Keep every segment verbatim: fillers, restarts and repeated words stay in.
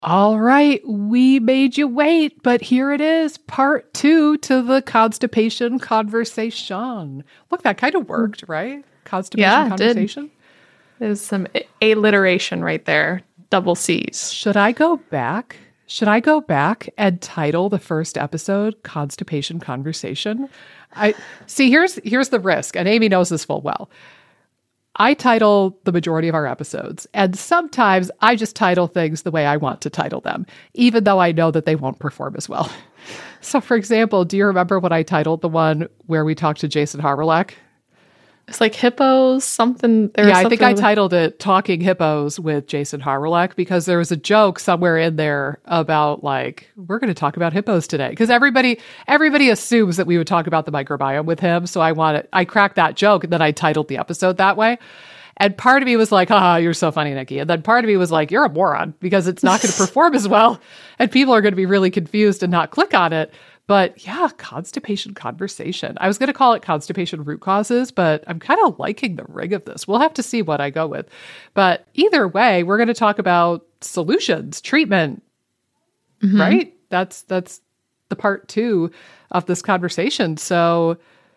All right, we made you wait, but here it is, part two to the constipation conversation. Look, that kind of worked, right? Constipation yeah, conversation. It did. There's some alliteration right there. Double C's. Should I go back? Should I go back and title the first episode Constipation Conversation? I see, here's here's the risk, and Amy knows this full well. I title the majority of our episodes, and sometimes I just title things the way I want to title them, even though I know that they won't perform as well. So, for example, do you remember what I titled the one where we talked to Jason Harwilak? It's like hippos, something. There yeah, something I think I with... titled it Talking Hippos with Jason Harwilak because there was a joke somewhere in there about like, we're going to talk about hippos today. Because everybody everybody assumes that we would talk about the microbiome with him. So I wanted, I cracked that joke and then I titled the episode that way. And part of me was like, haha, you're so funny, Nikki. And then part of me was like, you're a moron because it's not going to perform as well. And people are going to be really confused and not click on it. But yeah, constipation conversation. I was going to call it constipation root causes, but I'm kind of liking the ring of this. We'll have to see what I go with. But either way, we're going to talk about solutions, treatment, mm-hmm. right? That's that's the part two of this conversation. So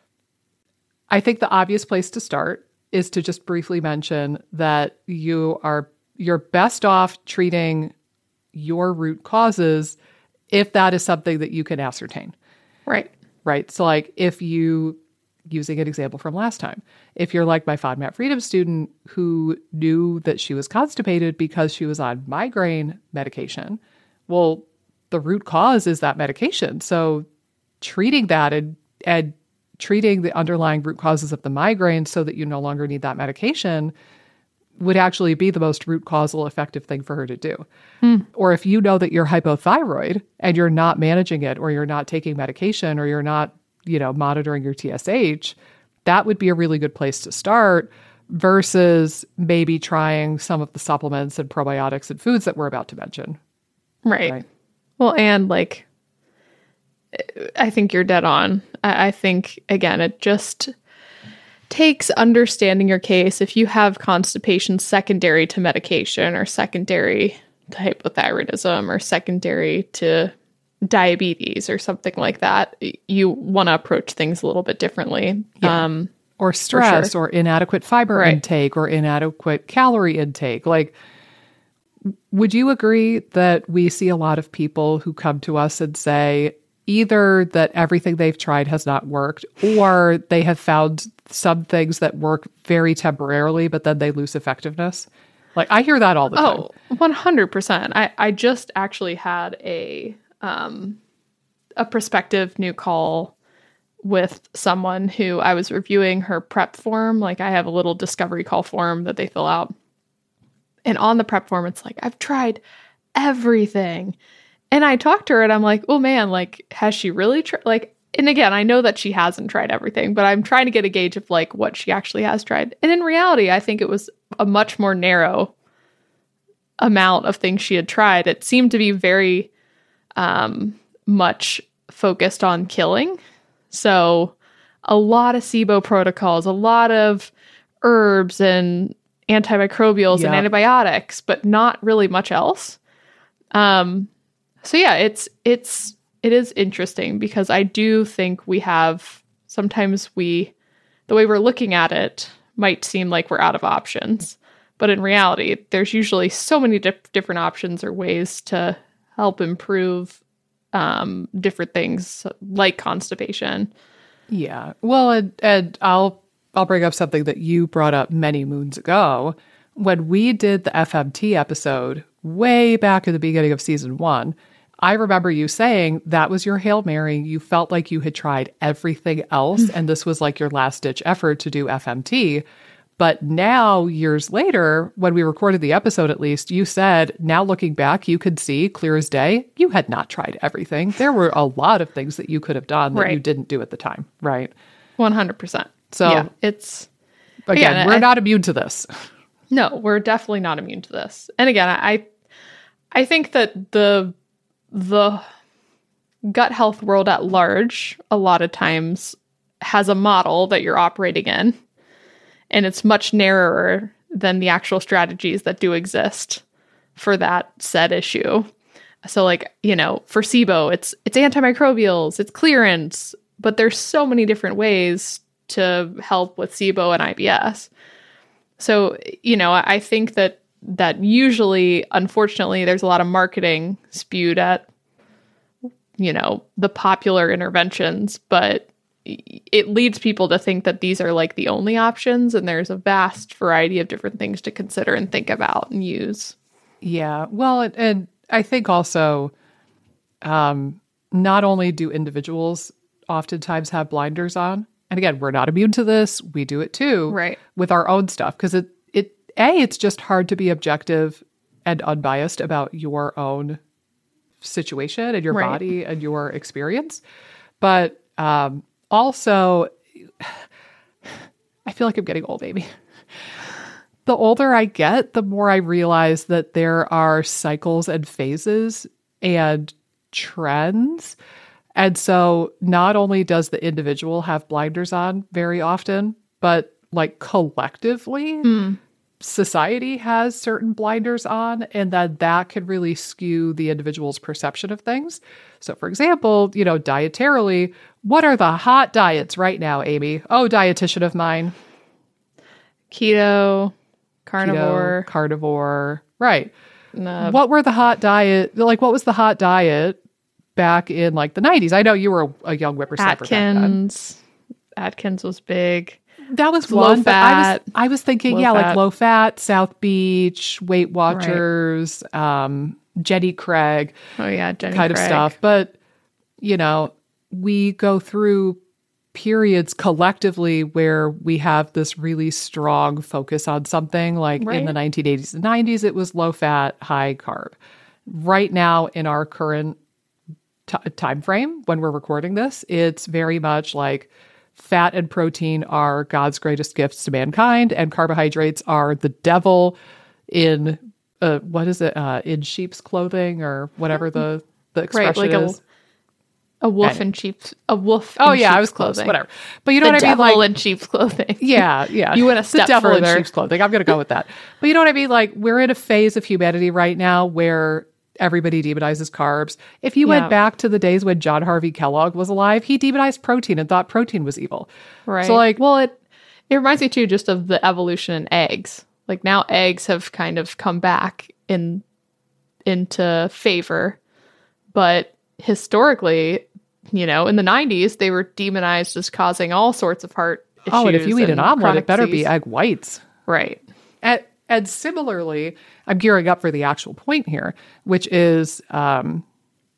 I think the obvious place to start is to just briefly mention that you are you're best off treating your root causes if that is something that you can ascertain. Right. Right. So like if you, using an example from last time, if you're like my FODMAP Freedom student who knew that she was constipated because she was on migraine medication, well, the root cause is that medication. So treating that and, and treating the underlying root causes of the migraine so that you no longer need that medication would actually be the most root causal effective thing for her to do. Mm. Or if you know that you're hypothyroid and you're not managing it, or you're not taking medication, or you're not, you know, monitoring your T S H, that would be a really good place to start versus maybe trying some of the supplements and probiotics and foods that we're about to mention. Right. right? Well, and like, I think you're dead on. I, I think, again, it just takes understanding your case. If you have constipation secondary to medication or secondary to hypothyroidism or secondary to diabetes or something like that, you want to approach things a little bit differently. Yeah. Um, or stress sure. or inadequate fiber right. intake or inadequate calorie intake. Like, would you agree that we see a lot of people who come to us and say either that everything they've tried has not worked, or they have found some things that work very temporarily, but then they lose effectiveness? Like, I hear that all the time. Oh, one hundred percent. I, I just actually had a um, a prospective new call with someone who I was reviewing her prep form. Like, I have a little discovery call form that they fill out. And on the prep form, it's like, I've tried everything. And I talked to her and I'm like, oh man, like, has she really tried? Like, and again, I know that she hasn't tried everything, but I'm trying to get a gauge of like what she actually has tried. And in reality, I think it was a much more narrow amount of things she had tried. It seemed to be very um, much focused on killing. So a lot of SIBO protocols, a lot of herbs and antimicrobials yeah. and antibiotics, but not really much else. Um, so yeah, it's, it's, it is interesting because I do think we have, sometimes we, the way we're looking at it might seem like we're out of options, but in reality, there's usually so many dif- different options or ways to help improve um, different things like constipation. Yeah. Well, and, and I'll, I'll bring up something that you brought up many moons ago. When we did the F M T episode way back at the beginning of season one, I remember you saying that was your Hail Mary. You felt like you had tried everything else, and this was like your last-ditch effort to do F M T. But now, years later, when we recorded the episode at least, you said, now looking back, you could see clear as day, you had not tried everything. There were a lot of things that you could have done that right. you didn't do at the time, right? one hundred percent. So, yeah, it's... Again, again we're I, not immune to this. No, we're definitely not immune to this. And again, I I think that the the gut health world at large, a lot of times, has a model that you're operating in. And it's much narrower than the actual strategies that do exist for that said issue. So like, you know, for SIBO, it's it's antimicrobials, it's clearance, but there's so many different ways to help with SIBO and I B S. So, you know, I think that that usually, unfortunately, there's a lot of marketing spewed at, you know, the popular interventions, but it leads people to think that these are like the only options, and there's a vast variety of different things to consider and think about and use. Yeah. Well, and, and I think also, um, not only do individuals oftentimes have blinders on, and again, we're not immune to this. We do it too, right, with our own stuff. Because it, it, A, it's just hard to be objective and unbiased about your own situation and your right. body and your experience. But um, also, I feel like I'm getting old, Amy. The older I get, the more I realize that there are cycles and phases and trends. And so not only does the individual have blinders on very often, but like collectively, mm. society has certain blinders on, and that that can really skew the individual's perception of things. So for example, you know, dietarily, what are the hot diets right now, Amy? Oh, dietitian of mine. Keto. Carnivore. Keto, carnivore. Right. Uh, what were the hot diet? Like, what was the hot diet back in like the nineties? I know you were a, a young whippersnapper. Atkins. Atkins was big. That was low one. fat. I was, I was thinking, yeah, fat. Like low fat, South Beach, Weight Watchers, right. um, Jenny Craig. Oh, yeah. Jenny kind Craig. of stuff. But, you know, we go through periods collectively where we have this really strong focus on something. Like right. in the nineteen eighties and nineties, it was low fat, high carb. Right now in our current t- time frame, when we're recording this, it's very much like fat and protein are God's greatest gifts to mankind, and carbohydrates are the devil in, uh, what is it, uh, in sheep's clothing, or whatever the, the expression right, like is. A- A wolf in sheep's a wolf. Oh in yeah, sheep's I was close. Clothing. Whatever, but you know the what I mean. Devil Like in sheep's clothing. Yeah, yeah. You went a step the devil further. in sheep's clothing. I'm going to go with that. But you know what I mean. Like we're in a phase of humanity right now where everybody demonizes carbs. If you yeah. went back to the days when John Harvey Kellogg was alive, he demonized protein and thought protein was evil. Right. So like, well, it it reminds me too just of the evolution in eggs. Like now, eggs have kind of come back in into favor, but historically, you know, in the nineties, they were demonized as causing all sorts of heart issues. Oh, and if you eat an omelet, it better disease. be egg whites. Right. And, and similarly, I'm gearing up for the actual point here, which is, um,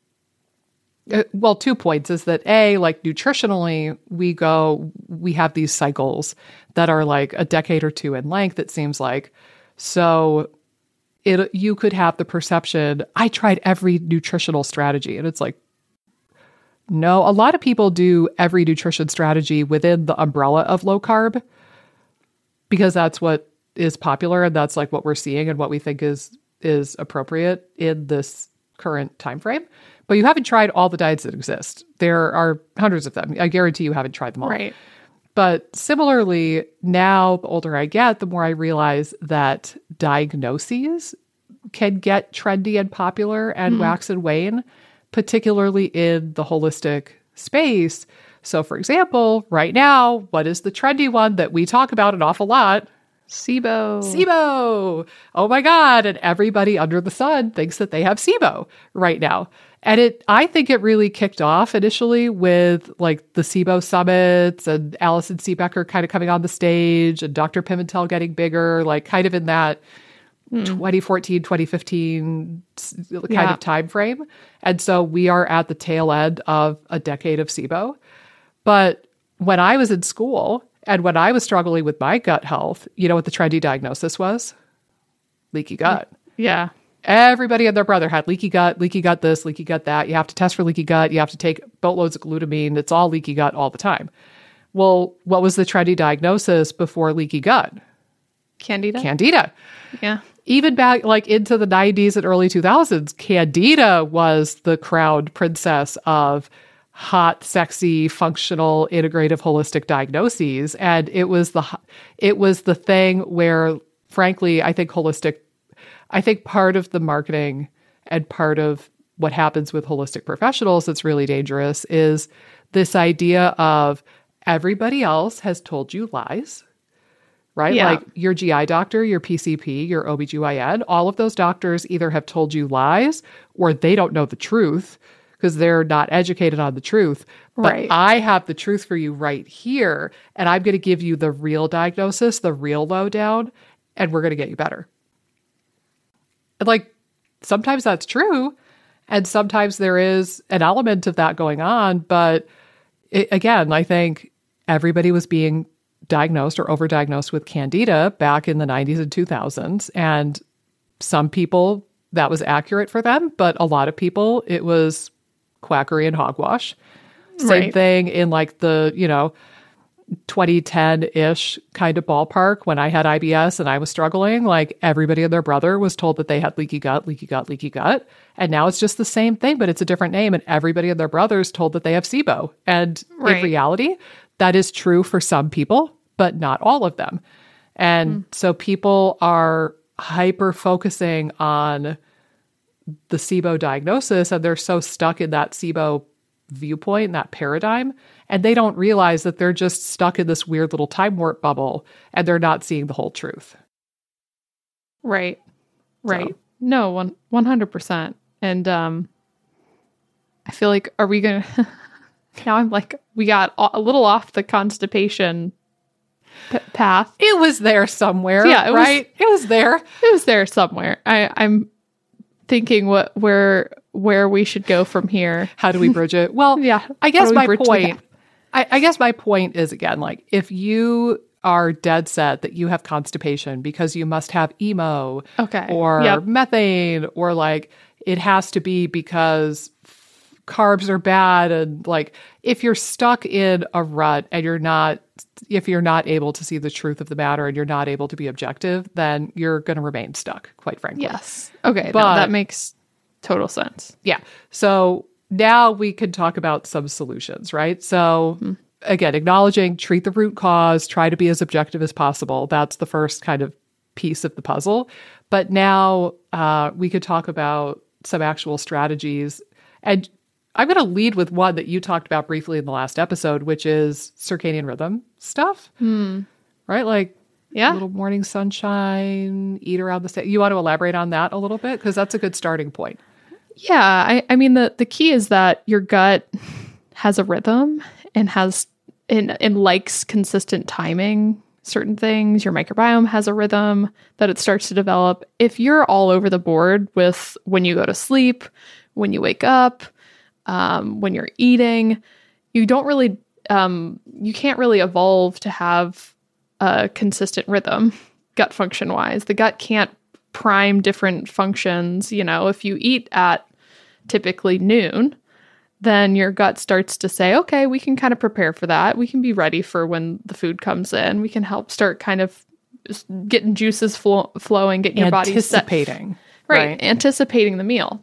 uh, well, two points is that A, like nutritionally, we go, we have these cycles that are like a decade or two in length, it seems like. So it, you could have the perception, I tried every nutritional strategy, and it's like, no, a lot of people do every nutrition strategy within the umbrella of low carb because that's what is popular, and that's like what we're seeing and what we think is is appropriate in this current time frame. But you haven't tried all the diets that exist. There are hundreds of them. I guarantee you haven't tried them all. Right. But similarly, now the older I get, the more I realize that diagnoses can get trendy and popular and mm. wax and wane, particularly in the holistic space. So for example, right now, what is the trendy one that we talk about an awful lot? SIBO. SIBO. Oh my God. And everybody under the sun thinks that they have SIBO right now. And it, I think it really kicked off initially with like the SIBO summits and Alison Seebecker kind of coming on the stage and Doctor Pimentel getting bigger, like kind of in that Mm. twenty fourteen, twenty fifteen kind yeah. of time frame. And so we are at the tail end of a decade of SIBO. But when I was in school and when I was struggling with my gut health, you know what the trendy diagnosis was? Leaky gut. Yeah. Everybody and their brother had leaky gut, leaky gut this, leaky gut that. You have to test for leaky gut. You have to take boatloads of glutamine. It's all leaky gut all the time. Well, what was the trendy diagnosis before leaky gut? Candida. Candida. Yeah. Even back like into the nineties and early two thousands, Candida was the crowned princess of hot, sexy, functional, integrative, holistic diagnoses. And it was the it was the thing where, frankly, I think holistic, I think part of the marketing and part of what happens with holistic professionals that's really dangerous is this idea of everybody else has told you lies, right? Yeah. Like your G I doctor, your P C P, your O B G Y N, all of those doctors either have told you lies or they don't know the truth because they're not educated on the truth. But Right. I have the truth for you right here, and I'm going to give you the real diagnosis, the real lowdown, and we're going to get you better. And like, sometimes that's true, and sometimes there is an element of that going on. But it, again, I think everybody was being diagnosed or overdiagnosed with Candida back in the nineties and two thousands. And some people, that was accurate for them, but a lot of people, it was quackery and hogwash. Same Right. thing in like the, you know, twenty ten-ish kind of ballpark when I had I B S and I was struggling. Like everybody and their brother was told that they had leaky gut, leaky gut, leaky gut. And now it's just the same thing, but it's a different name. And everybody and their brother is told that they have SIBO. And Right. in reality, that is true for some people, but not all of them. And so people are hyper focusing on the SIBO diagnosis, and they're so stuck in that SIBO viewpoint, that paradigm, and they don't realize that they're just stuck in this weird little time warp bubble and they're not seeing the whole truth. Right. Right. So. No, one, 100%. And um, I feel like, are we going to, now I'm like, we got a little off the constipation p- path. It was there somewhere, Yeah, it was- right? it was there. It was there somewhere. I, I'm thinking what, where, where we should go from here. How do we bridge it? Well, Yeah. I How guess do we my bridge the point, gap? I, I guess my point is, again, like if you are dead set that you have constipation because you must have emo Okay. or Yep. methane, or like it has to be because carbs are bad, and like if you're stuck in a rut and you're not, if you're not able to see the truth of the matter and you're not able to be objective, then you're going to remain stuck, quite frankly. Yes. Okay. But- no, that makes total sense. Yeah. So now we can talk about some solutions, right? So again, acknowledging, treat the root cause, try to be as objective as possible. That's the first kind of piece of the puzzle. But now uh, we could talk about some actual strategies. And I'm going to lead with one that you talked about briefly in the last episode, which is circadian rhythm stuff, right? Like Yeah. a little morning sunshine, eat around the same. You want to elaborate on that a little bit? Because that's a good starting point. Yeah, I, I mean the the key is that your gut has a rhythm and has and, and likes consistent timing. Certain things, your microbiome has a rhythm that it starts to develop. If you're all over the board with when you go to sleep, when you wake up, um, when you're eating, you don't really, um, you can't really evolve to have a consistent rhythm, gut function wise. The gut can't prime different functions. You know, if you eat at typically noon, then your gut starts to say, okay, we can kind of prepare for that. We can be ready for when the food comes in. We can help start kind of s- getting juices flow- flowing, getting your body set. Anticipating. Right, anticipating the meal.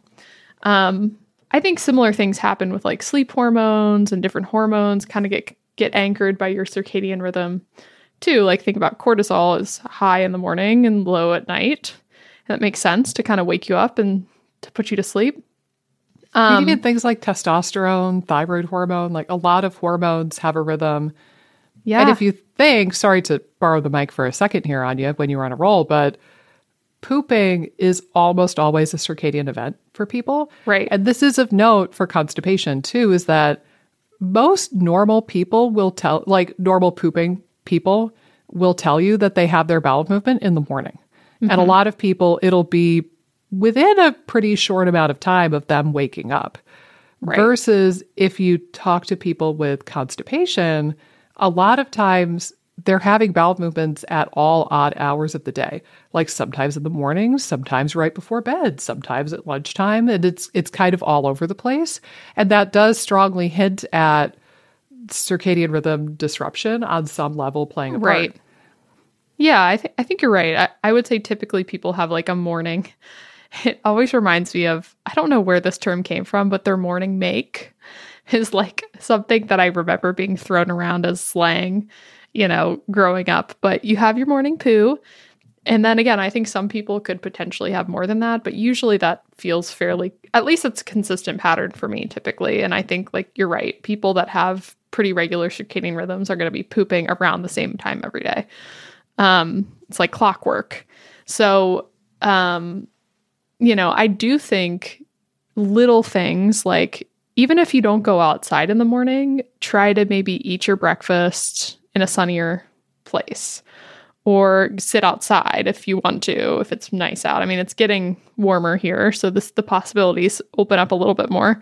Um, I think similar things happen with like sleep hormones and different hormones kind of get get anchored by your circadian rhythm too. Like think about cortisol is high in the morning and low at night. And that makes sense to kind of wake you up and to put you to sleep. Um, even things like testosterone, thyroid hormone, like a lot of hormones have a rhythm. Yeah. And if you think, sorry to borrow the mic for a second here on you when you were on a roll, but pooping is almost always a circadian event for people. Right. And this is of note for constipation too, is that most normal people will tell, like normal pooping people will tell you that they have their bowel movement in the morning. Mm-hmm. And a lot of people, it'll be within a pretty short amount of time of them waking up. Right. Versus if you talk to people with constipation, a lot of times they're having bowel movements at all odd hours of the day, like sometimes in the morning, sometimes right before bed, sometimes at lunchtime, and it's it's kind of all over the place. And that does strongly hint at circadian rhythm disruption on some level playing a part. Right. Yeah, I, th- I think you're right. I, I would say typically people have like a morning. It always reminds me of, I don't know where this term came from, but their morning make is like something that I remember being thrown around as slang, you know, growing up. But you have your morning poo. And then again, I think some people could potentially have more than that, but usually that feels fairly, at least it's a consistent pattern for me typically. And I think like you're right. People that have pretty regular circadian rhythms are going to be pooping around the same time every day. Um, it's like clockwork. So, um, you know, I do think little things like, even if you don't go outside in the morning, try to maybe eat your breakfast in a sunnier place or sit outside if you want to, if it's nice out. I mean, it's getting warmer here, so this the possibilities open up a little bit more.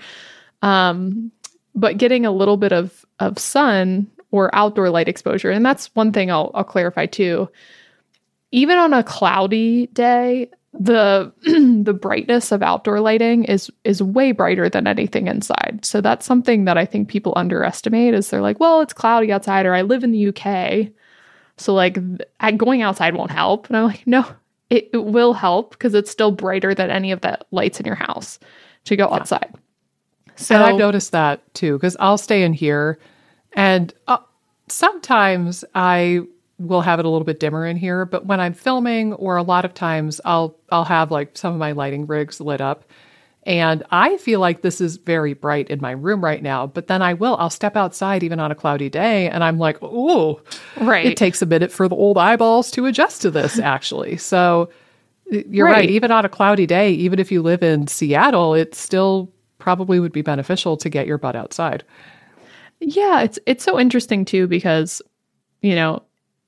Um, but getting a little bit of, of sun or outdoor light exposure, and that's one thing I'll, I'll clarify too. Even on a cloudy day, the the brightness of outdoor lighting is is way brighter than anything inside. So that's something that I think people underestimate is they're like, well, it's cloudy outside, or I live in the U K, so like th- going outside won't help. And I'm like, no, it, it will help because it's still brighter than any of the lights in your house to go yeah. outside. So and I've noticed that too, because I'll stay in here and uh, sometimes I will have it a little bit dimmer in here, but when I'm filming, or a lot of times I'll I'll have like some of my lighting rigs lit up, and I feel like this is very bright in my room right now, but then I will I'll step outside even on a cloudy day and I'm like, ooh, right. It takes a minute for the old eyeballs to adjust to this actually. So you're right. right. Even on a cloudy day, even if you live in Seattle, it still probably would be beneficial to get your butt outside. Yeah, it's it's so interesting too, because, you know,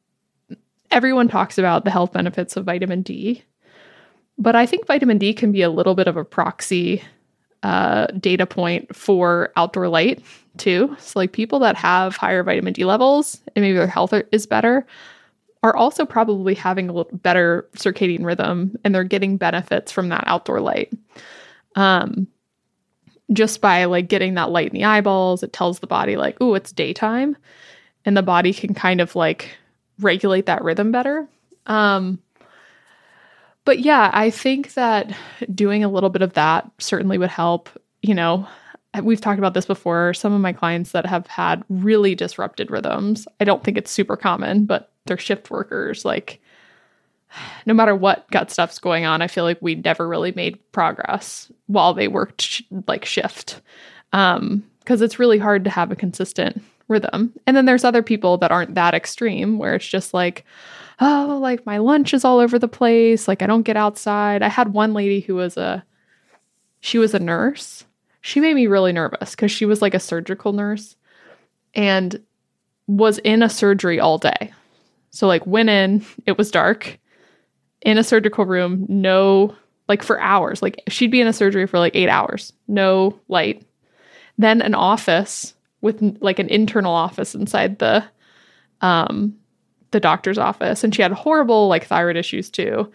everyone talks about the health benefits of vitamin D, but I think vitamin D can be a little bit of a proxy uh, data point for outdoor light too. So like people that have higher vitamin D levels and maybe their health is better are also probably having a little better circadian rhythm, and they're getting benefits from that outdoor light. Um, just by like getting that light in the eyeballs, it tells the body like, ooh, it's daytime, and the body can kind of like regulate that rhythm better. Um, but yeah, I think that doing a little bit of that certainly would help. You know, we've talked about this before. Some of my clients that have had really disrupted rhythms, I don't think it's super common, but they're shift workers. Like, no matter what gut stuff's going on, I feel like we never really made progress while they worked sh- like shift. Um, because it's really hard to have a consistent rhythm. And then there's other people that aren't that extreme, where it's just like, oh, like my lunch is all over the place. Like I don't get outside. I had one lady who was a, she was a nurse. She made me really nervous because she was like a surgical nurse and was in a surgery all day. So like went in, it was dark, in a surgical room, no, like for hours, like she'd be in a surgery for like eight hours, no light. Then an office with like an internal office inside the, um, the doctor's office. And she had horrible like thyroid issues too.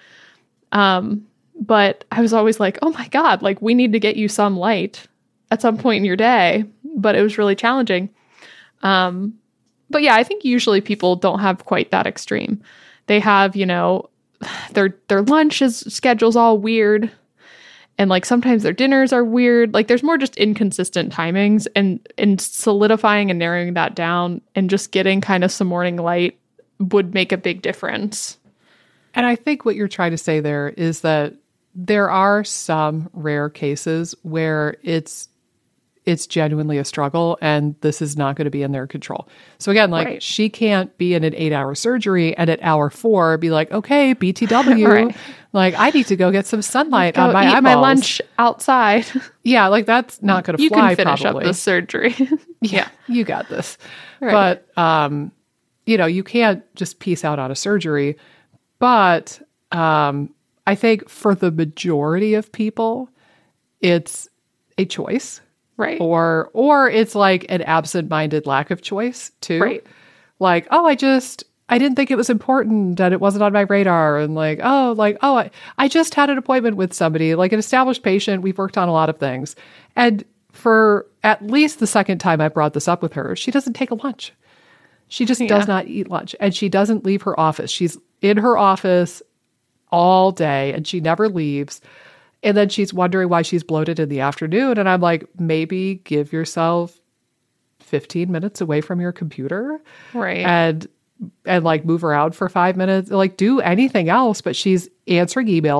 Um, but I was always like, oh my God, like we need to get you some light at some point in your day, but it was really challenging. Um, but yeah, I think usually people don't have quite that extreme. They have, you know, their, their lunch is schedule's all weird. And like sometimes their dinners are weird. Like there's more just inconsistent timings, and, and solidifying and narrowing that down and just getting kind of some morning light would make a big difference. And I think what you're trying to say there is that there are some rare cases where it's it's genuinely a struggle and this is not going to be in their control. So again, like right. she can't be in an eight hour surgery and at hour four be like, okay, B T W, right. like I need to go get some sunlight go on my eat eyeballs. my lunch outside. Yeah, like that's not going to fly. You can finish probably. up the surgery. Yeah, you got this. Right. But, um, you know, you can't just peace out on a surgery. But um, I think for the majority of people, it's a choice. Right. Or or it's like an absent-minded lack of choice too. Right. Like, oh, I just, I didn't think it was important and it wasn't on my radar. And like, oh, like, oh, I, I just had an appointment with somebody, like an established patient. We've worked on a lot of things. And for at least the second time I brought this up with her, she doesn't take a lunch. She just yeah. does not eat lunch. And she doesn't leave her office. She's in her office all day and she never leaves. And then she's wondering why she's bloated in the afternoon. And I'm like, maybe give yourself fifteen minutes away from your computer. Right. And, and like move around for five minutes, like do anything else. But she's answering emails,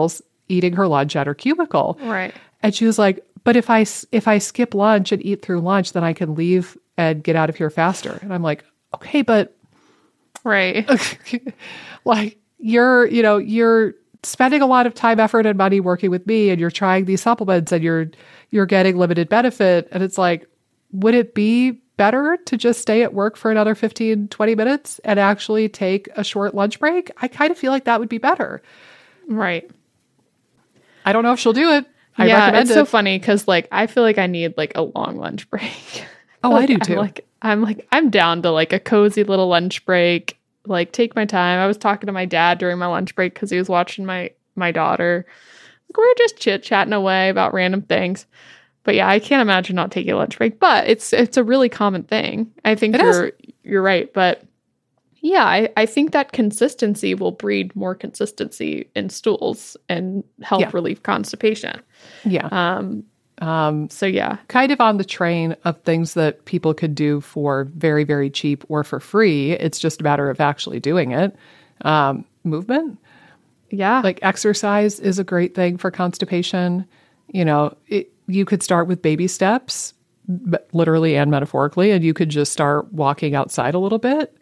eating her lunch at her cubicle. Right. And she was like, but if I, s- if I skip lunch and eat through lunch, then I can leave and get out of here faster. And I'm like, okay, but Right. like you're, you know, you're spending a lot of time, effort, and money working with me, and you're trying these supplements and you're, you're getting limited benefit. And it's like, would it be better to just stay at work for another fifteen, twenty minutes and actually take a short lunch break? I kind of feel like that would be better. Right. I don't know if she'll do it. I yeah, recommend it's it. so funny because like I feel like I need like a long lunch break. Oh, like, I do I'm too. like I'm like I'm down to like a cozy little lunch break. Like take my time. I was talking to my dad during my lunch break because he was watching my my daughter. Like, we we're just chit chatting away about random things. But yeah, I can't imagine not taking a lunch break. But it's it's a really common thing. I think It you're is. you're right. But yeah, I, I think that consistency will breed more consistency in stools and help Yeah. relieve constipation. Yeah. Um, Um, so yeah, kind of on the train of things that people could do for very, very cheap or for free. It's just a matter of actually doing it. Um, movement, yeah, like exercise is a great thing for constipation. You know, it, you could start with baby steps, but literally and metaphorically, and you could just start walking outside a little bit.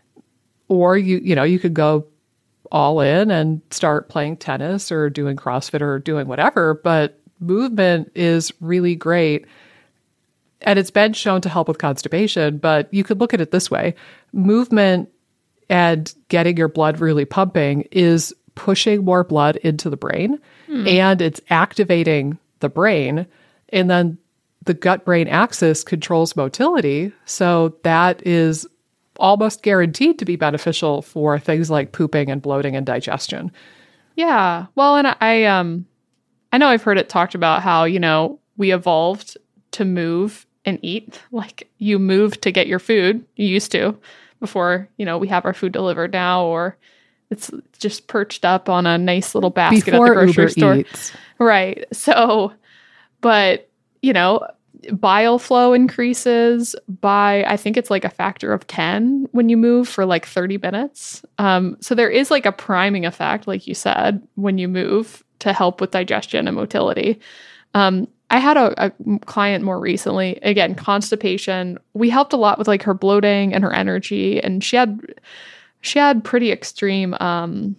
Or you, you know, you could go all in and start playing tennis or doing CrossFit or doing whatever. But movement is really great. And it's been shown to help with constipation, but you could look at it this way. Movement and getting your blood really pumping is pushing more blood into the brain, and it's activating the brain. And then the gut-brain axis controls motility. So that is almost guaranteed to be beneficial for things like pooping and bloating and digestion. yeah. Well, and I um, I know I've heard it talked about how you know we evolved to move and eat. Like you move to get your food. You used to before you know we have our food delivered now, or it's just perched up on a nice little basket Before at the grocery Uber store. Eats. Right. So, but, you know, bile flow increases by, I think it's like a factor of ten when you move for like thirty minutes. Um, so there is like a priming effect, like you said, when you move to help with digestion and motility. Um, I had a, a client more recently, again, constipation. We helped a lot with like her bloating and her energy. And she had, she had pretty extreme, um,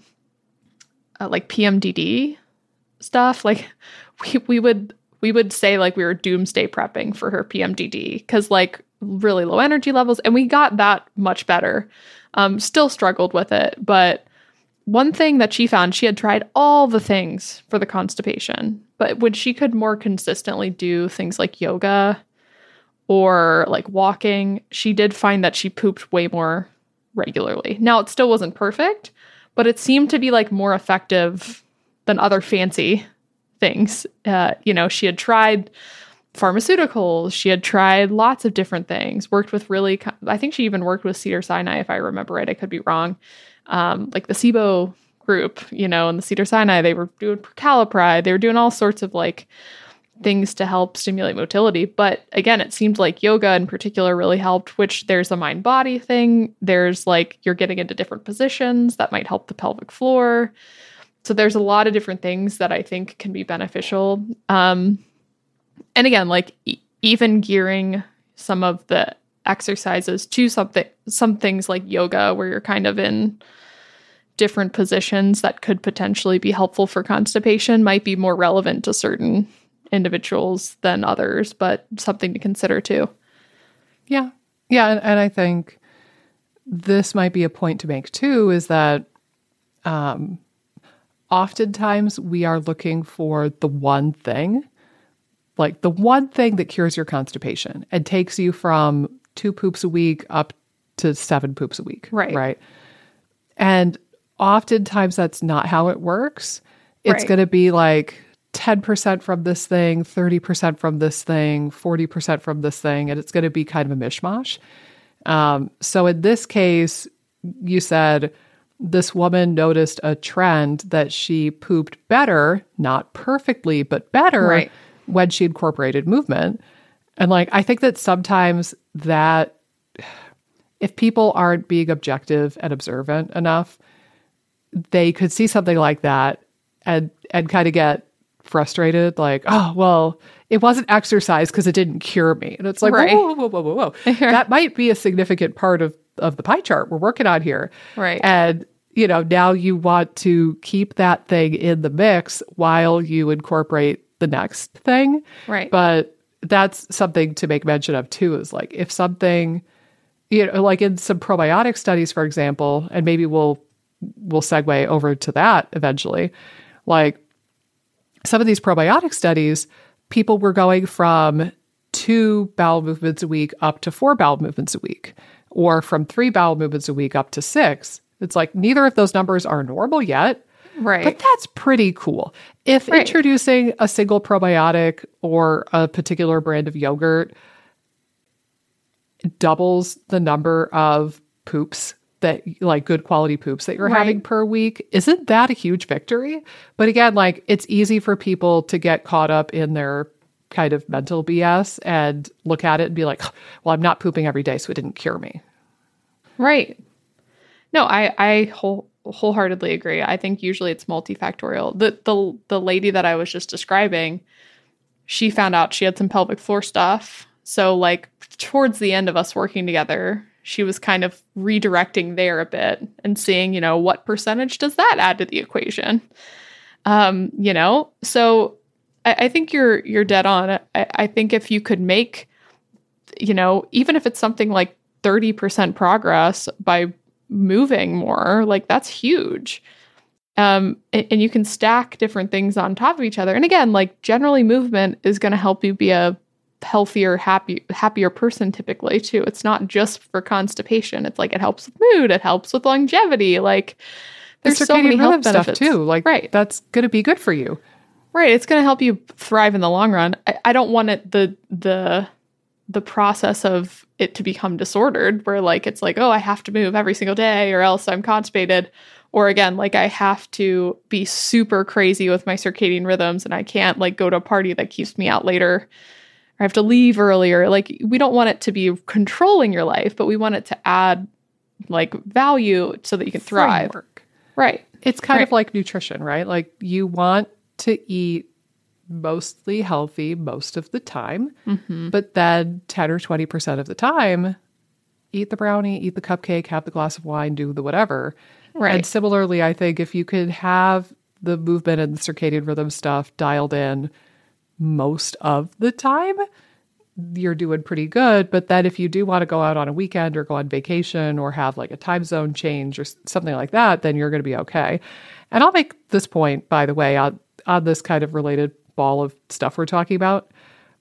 uh, like P M D D stuff. Like we, we would we would say like we were doomsday prepping for her P M D D because like really low energy levels, and we got that much better. Um, still struggled with it, but one thing that she found, she had tried all the things for the constipation, but when she could more consistently do things like yoga or like walking, she did find that she pooped way more regularly. Now it still wasn't perfect, but it seemed to be like more effective than other fancy things. Uh, you know, she had tried pharmaceuticals. She had tried lots of different things, worked with really, I think she even worked with Cedars-Sinai, if I remember right. I could be wrong. Um, like the SIBO group, you know, and the Cedars-Sinai, they were doing prucalopride. They were doing all sorts of like things to help stimulate motility. But again, it seemed like yoga in particular really helped, which there's a mind body thing. There's like, you're getting into different positions that might help the pelvic floor. So there's a lot of different things that I think can be beneficial. Um, and again, like e- even gearing some of the exercises to something, some things like yoga, where you're kind of in different positions that could potentially be helpful for constipation, might be more relevant to certain individuals than others, but something to consider too. Yeah. Yeah. And, and I think this might be a point to make too, is that um, oftentimes we are looking for the one thing, like the one thing that cures your constipation and takes you from two poops a week up to seven poops a week. Right. Right. And oftentimes that's not how it works. It's Right. going to be like ten percent from this thing, thirty percent from this thing, forty percent from this thing, and it's going to be kind of a mishmash. Um, so in this case, you said this woman noticed a trend that she pooped better, not perfectly, but better Right. when she incorporated movement. And like, I think that sometimes that if people aren't being objective and observant enough, they could see something like that and and kind of get frustrated, like, oh, well, it wasn't exercise because it didn't cure me. And it's like, Right. whoa, whoa, whoa, whoa, whoa, whoa. That might be a significant part of, of the pie chart we're working on here. Right. And, you know, now you want to keep that thing in the mix while you incorporate the next thing. Right. But that's something to make mention of too, is like if something, you know, like in some probiotic studies, for example, and maybe we'll we'll segue over to that eventually, like some of these probiotic studies, people were going from two bowel movements a week up to four bowel movements a week, or from three bowel movements a week up to six. It's like neither of those numbers are normal yet. Right. But that's pretty cool. If Right. introducing a single probiotic or a particular brand of yogurt doubles the number of poops that, like good quality poops that you're Right. having per week, isn't that a huge victory? But again, like it's easy for people to get caught up in their kind of mental B S and look at it and be like, well, I'm not pooping every day, so it didn't cure me. Right. No, I, I whole, wholeheartedly agree. I think usually it's multifactorial. The, the, the lady that I was just describing, she found out she had some pelvic floor stuff. So like towards the end of us working together, she was kind of redirecting there a bit and seeing, you know, what percentage does that add to the equation? Um, you know, so I, I think you're, you're dead on. I, I think if you could make, you know, even if it's something like thirty percent progress by moving more, like that's huge. Um, and, and you can stack different things on top of each other. And again, like generally movement is going to help you be a healthier, happy, happier person typically too. It's not just for constipation. It's like, it helps with mood. It helps with longevity. Like there's The so many circadian health rhythm stuff benefits too. Like right. that's going to be good for you. Right. It's going to help you thrive in the long run. I, I don't want it, the, the, the process of it to become disordered where like, it's like, oh, I have to move every single day or else I'm constipated. Or again, like I have to be super crazy with my circadian rhythms and I can't like go to a party that keeps me out later. I have to leave earlier. Like we don't want it to be controlling your life, but we want it to add like value so that you can thrive. Framework. Right. It's kind Right. of like nutrition, right? Like you want to eat mostly healthy most of the time, Mm-hmm. but then ten or twenty percent of the time, eat the brownie, eat the cupcake, have the glass of wine, do the whatever. Right. And similarly, I think if you could have the movement and the circadian rhythm stuff dialed in most of the time, you're doing pretty good. But then if you do want to go out on a weekend or go on vacation or have like a time zone change or s- something like that, then you're going to be okay. And I'll make this point, by the way, on, on this kind of related ball of stuff we're talking about.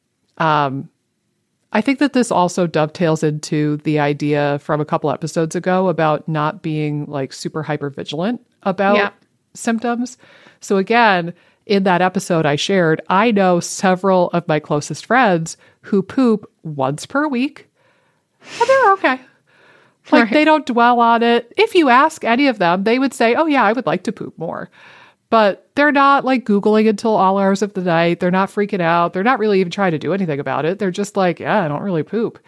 Um, I think that this also dovetails into the idea from a couple episodes ago about not being like super hyper vigilant about Yeah. symptoms. So again, in that episode I shared, I know several of my closest friends who poop once per week and they're okay. Like Right. they don't dwell on it. If you ask any of them, they would say, oh yeah, I would like to poop more. But they're not like Googling until all hours of the night. They're not freaking out. They're not really even trying to do anything about it. They're just like, yeah, I don't really poop.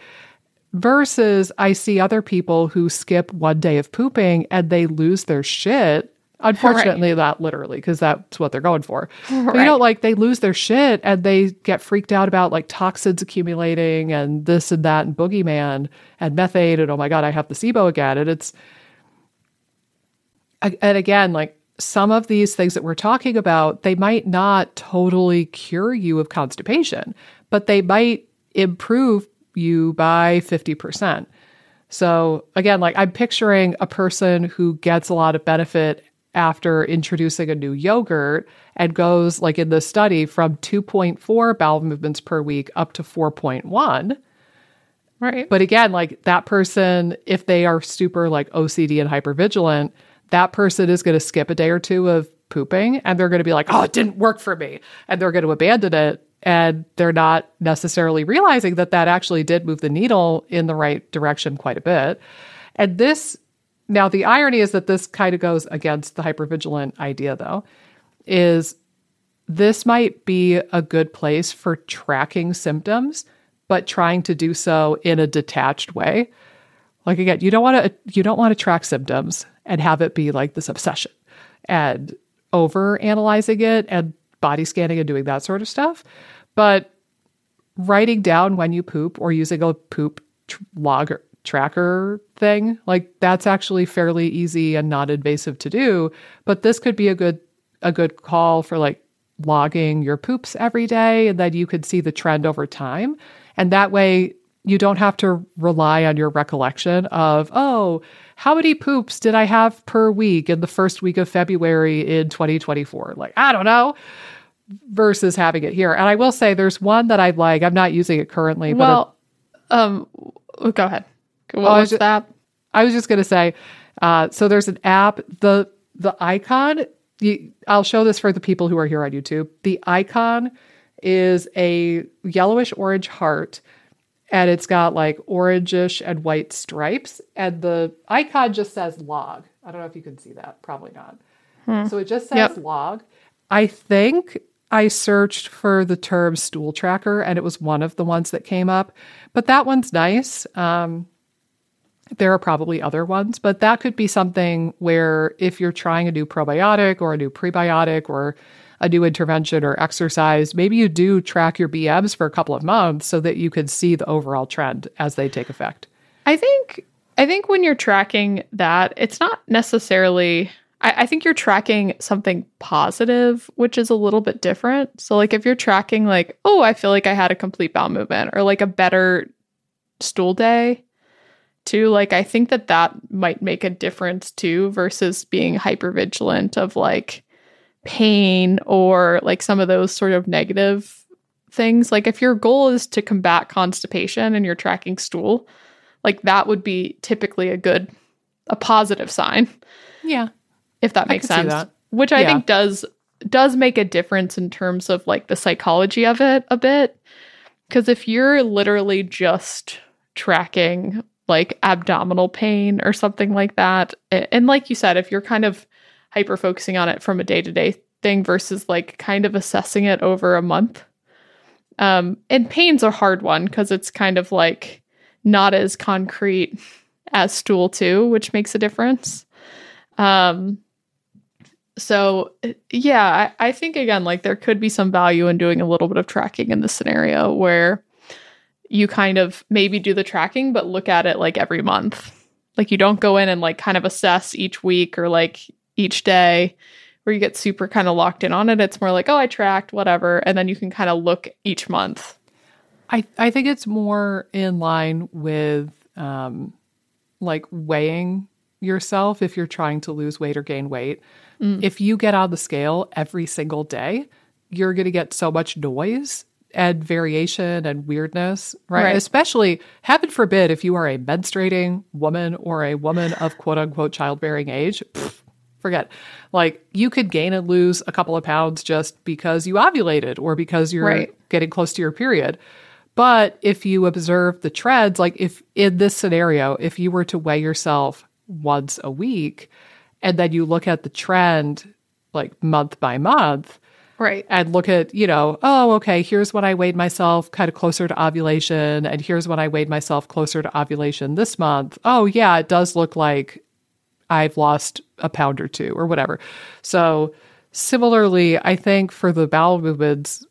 Versus I see other people who skip one day of pooping and they lose their shit. Unfortunately, not literally, because that's what they're going for. But you know, Right. like they lose their shit and they get freaked out about like toxins accumulating and this and that and boogeyman and methane and oh my God, I have the SIBO again. And it's, and again, like some of these things that we're talking about, they might not totally cure you of constipation, but they might improve you by fifty percent. So again, like I'm picturing a person who gets a lot of benefit after introducing a new yogurt and goes like in this study from two point four bowel movements per week up to four point one. Right. But again, like that person, if they are super like O C D and hypervigilant, that person is going to skip a day or two of pooping and they're going to be like, oh, it didn't work for me. And they're going to abandon it. And they're not necessarily realizing that that actually did move the needle in the right direction quite a bit. And this, now the irony is that this kind of goes against the hypervigilant idea though, is this might be a good place for tracking symptoms, but trying to do so in a detached way. Like again, you don't want to you don't want to track symptoms and have it be like this obsession and over analyzing it and body scanning and doing that sort of stuff. But writing down when you poop or using a poop tr- log tracker thing, like that's actually fairly easy and non-invasive to do. But this could be a good a good call for like logging your poops every day, and then you could see the trend over time. And that way you don't have to rely on your recollection of, oh, how many poops did I have per week in the first week of February in twenty twenty-four? Like, I don't know, versus having it here. And I will say there's one that I like. I'm not using it currently. But well, it, um, go ahead. What oh, was that? I was just going to say, uh, so there's an app, the, the icon, you, I'll show this for the people who are here on YouTube. The icon is a yellowish orange heart, and it's got like orangish and white stripes. And the icon just says log. I don't know if you can see that. Probably not. Hmm. So it just says yep. log. I think I searched for the term stool tracker, and it was one of the ones that came up. But that one's nice. Um, there are probably other ones, but that could be something where if you're trying a new probiotic or a new prebiotic or a new intervention or exercise, maybe you do track your B Ms for a couple of months so that you can see the overall trend as they take effect. I think I think when you're tracking that, it's not necessarily, I, I think you're tracking something positive, which is a little bit different. So like if you're tracking like, oh, I feel like I had a complete bowel movement or like a better stool day too, like I think that that might make a difference too versus being hypervigilant of like pain or like some of those sort of negative things. Like if your goal is to combat constipation and you're tracking stool, like that would be typically a good, a positive sign. Yeah. If that makes sense. That. Which I yeah. think does, does make a difference in terms of like the psychology of it a bit. Because if you're literally just tracking like abdominal pain or something like that, and like you said, if you're kind of hyper focusing on it from a day-to-day thing versus like kind of assessing it over a month. Um, and pain's a hard one because it's kind of like not as concrete as stool too, which makes a difference. Um, so yeah, I, I think again, like there could be some value in doing a little bit of tracking in this scenario where you kind of maybe do the tracking, but look at it like every month. Like you don't go in and like kind of assess each week or like each day where you get super kind of locked in on it. It's more like, oh, I tracked, whatever. And then you can kind of look each month. I, I think it's more in line with um, like weighing yourself if you're trying to lose weight or gain weight. Mm. If you get on the scale every single day, you're going to get so much noise and variation and weirdness, right? right? Especially, heaven forbid, if you are a menstruating woman or a woman of quote unquote childbearing age, pff, forget. Like you could gain and lose a couple of pounds just because you ovulated or because you're right. getting close to your period. But if you observe the trends, like if in this scenario, if you were to weigh yourself once a week and then you look at the trend like month by month, right. and look at, you know, oh, okay, here's when I weighed myself kind of closer to ovulation, and here's when I weighed myself closer to ovulation this month. Oh, yeah, it does look like I've lost a pound or two or whatever. So similarly, I think for the bowel movements,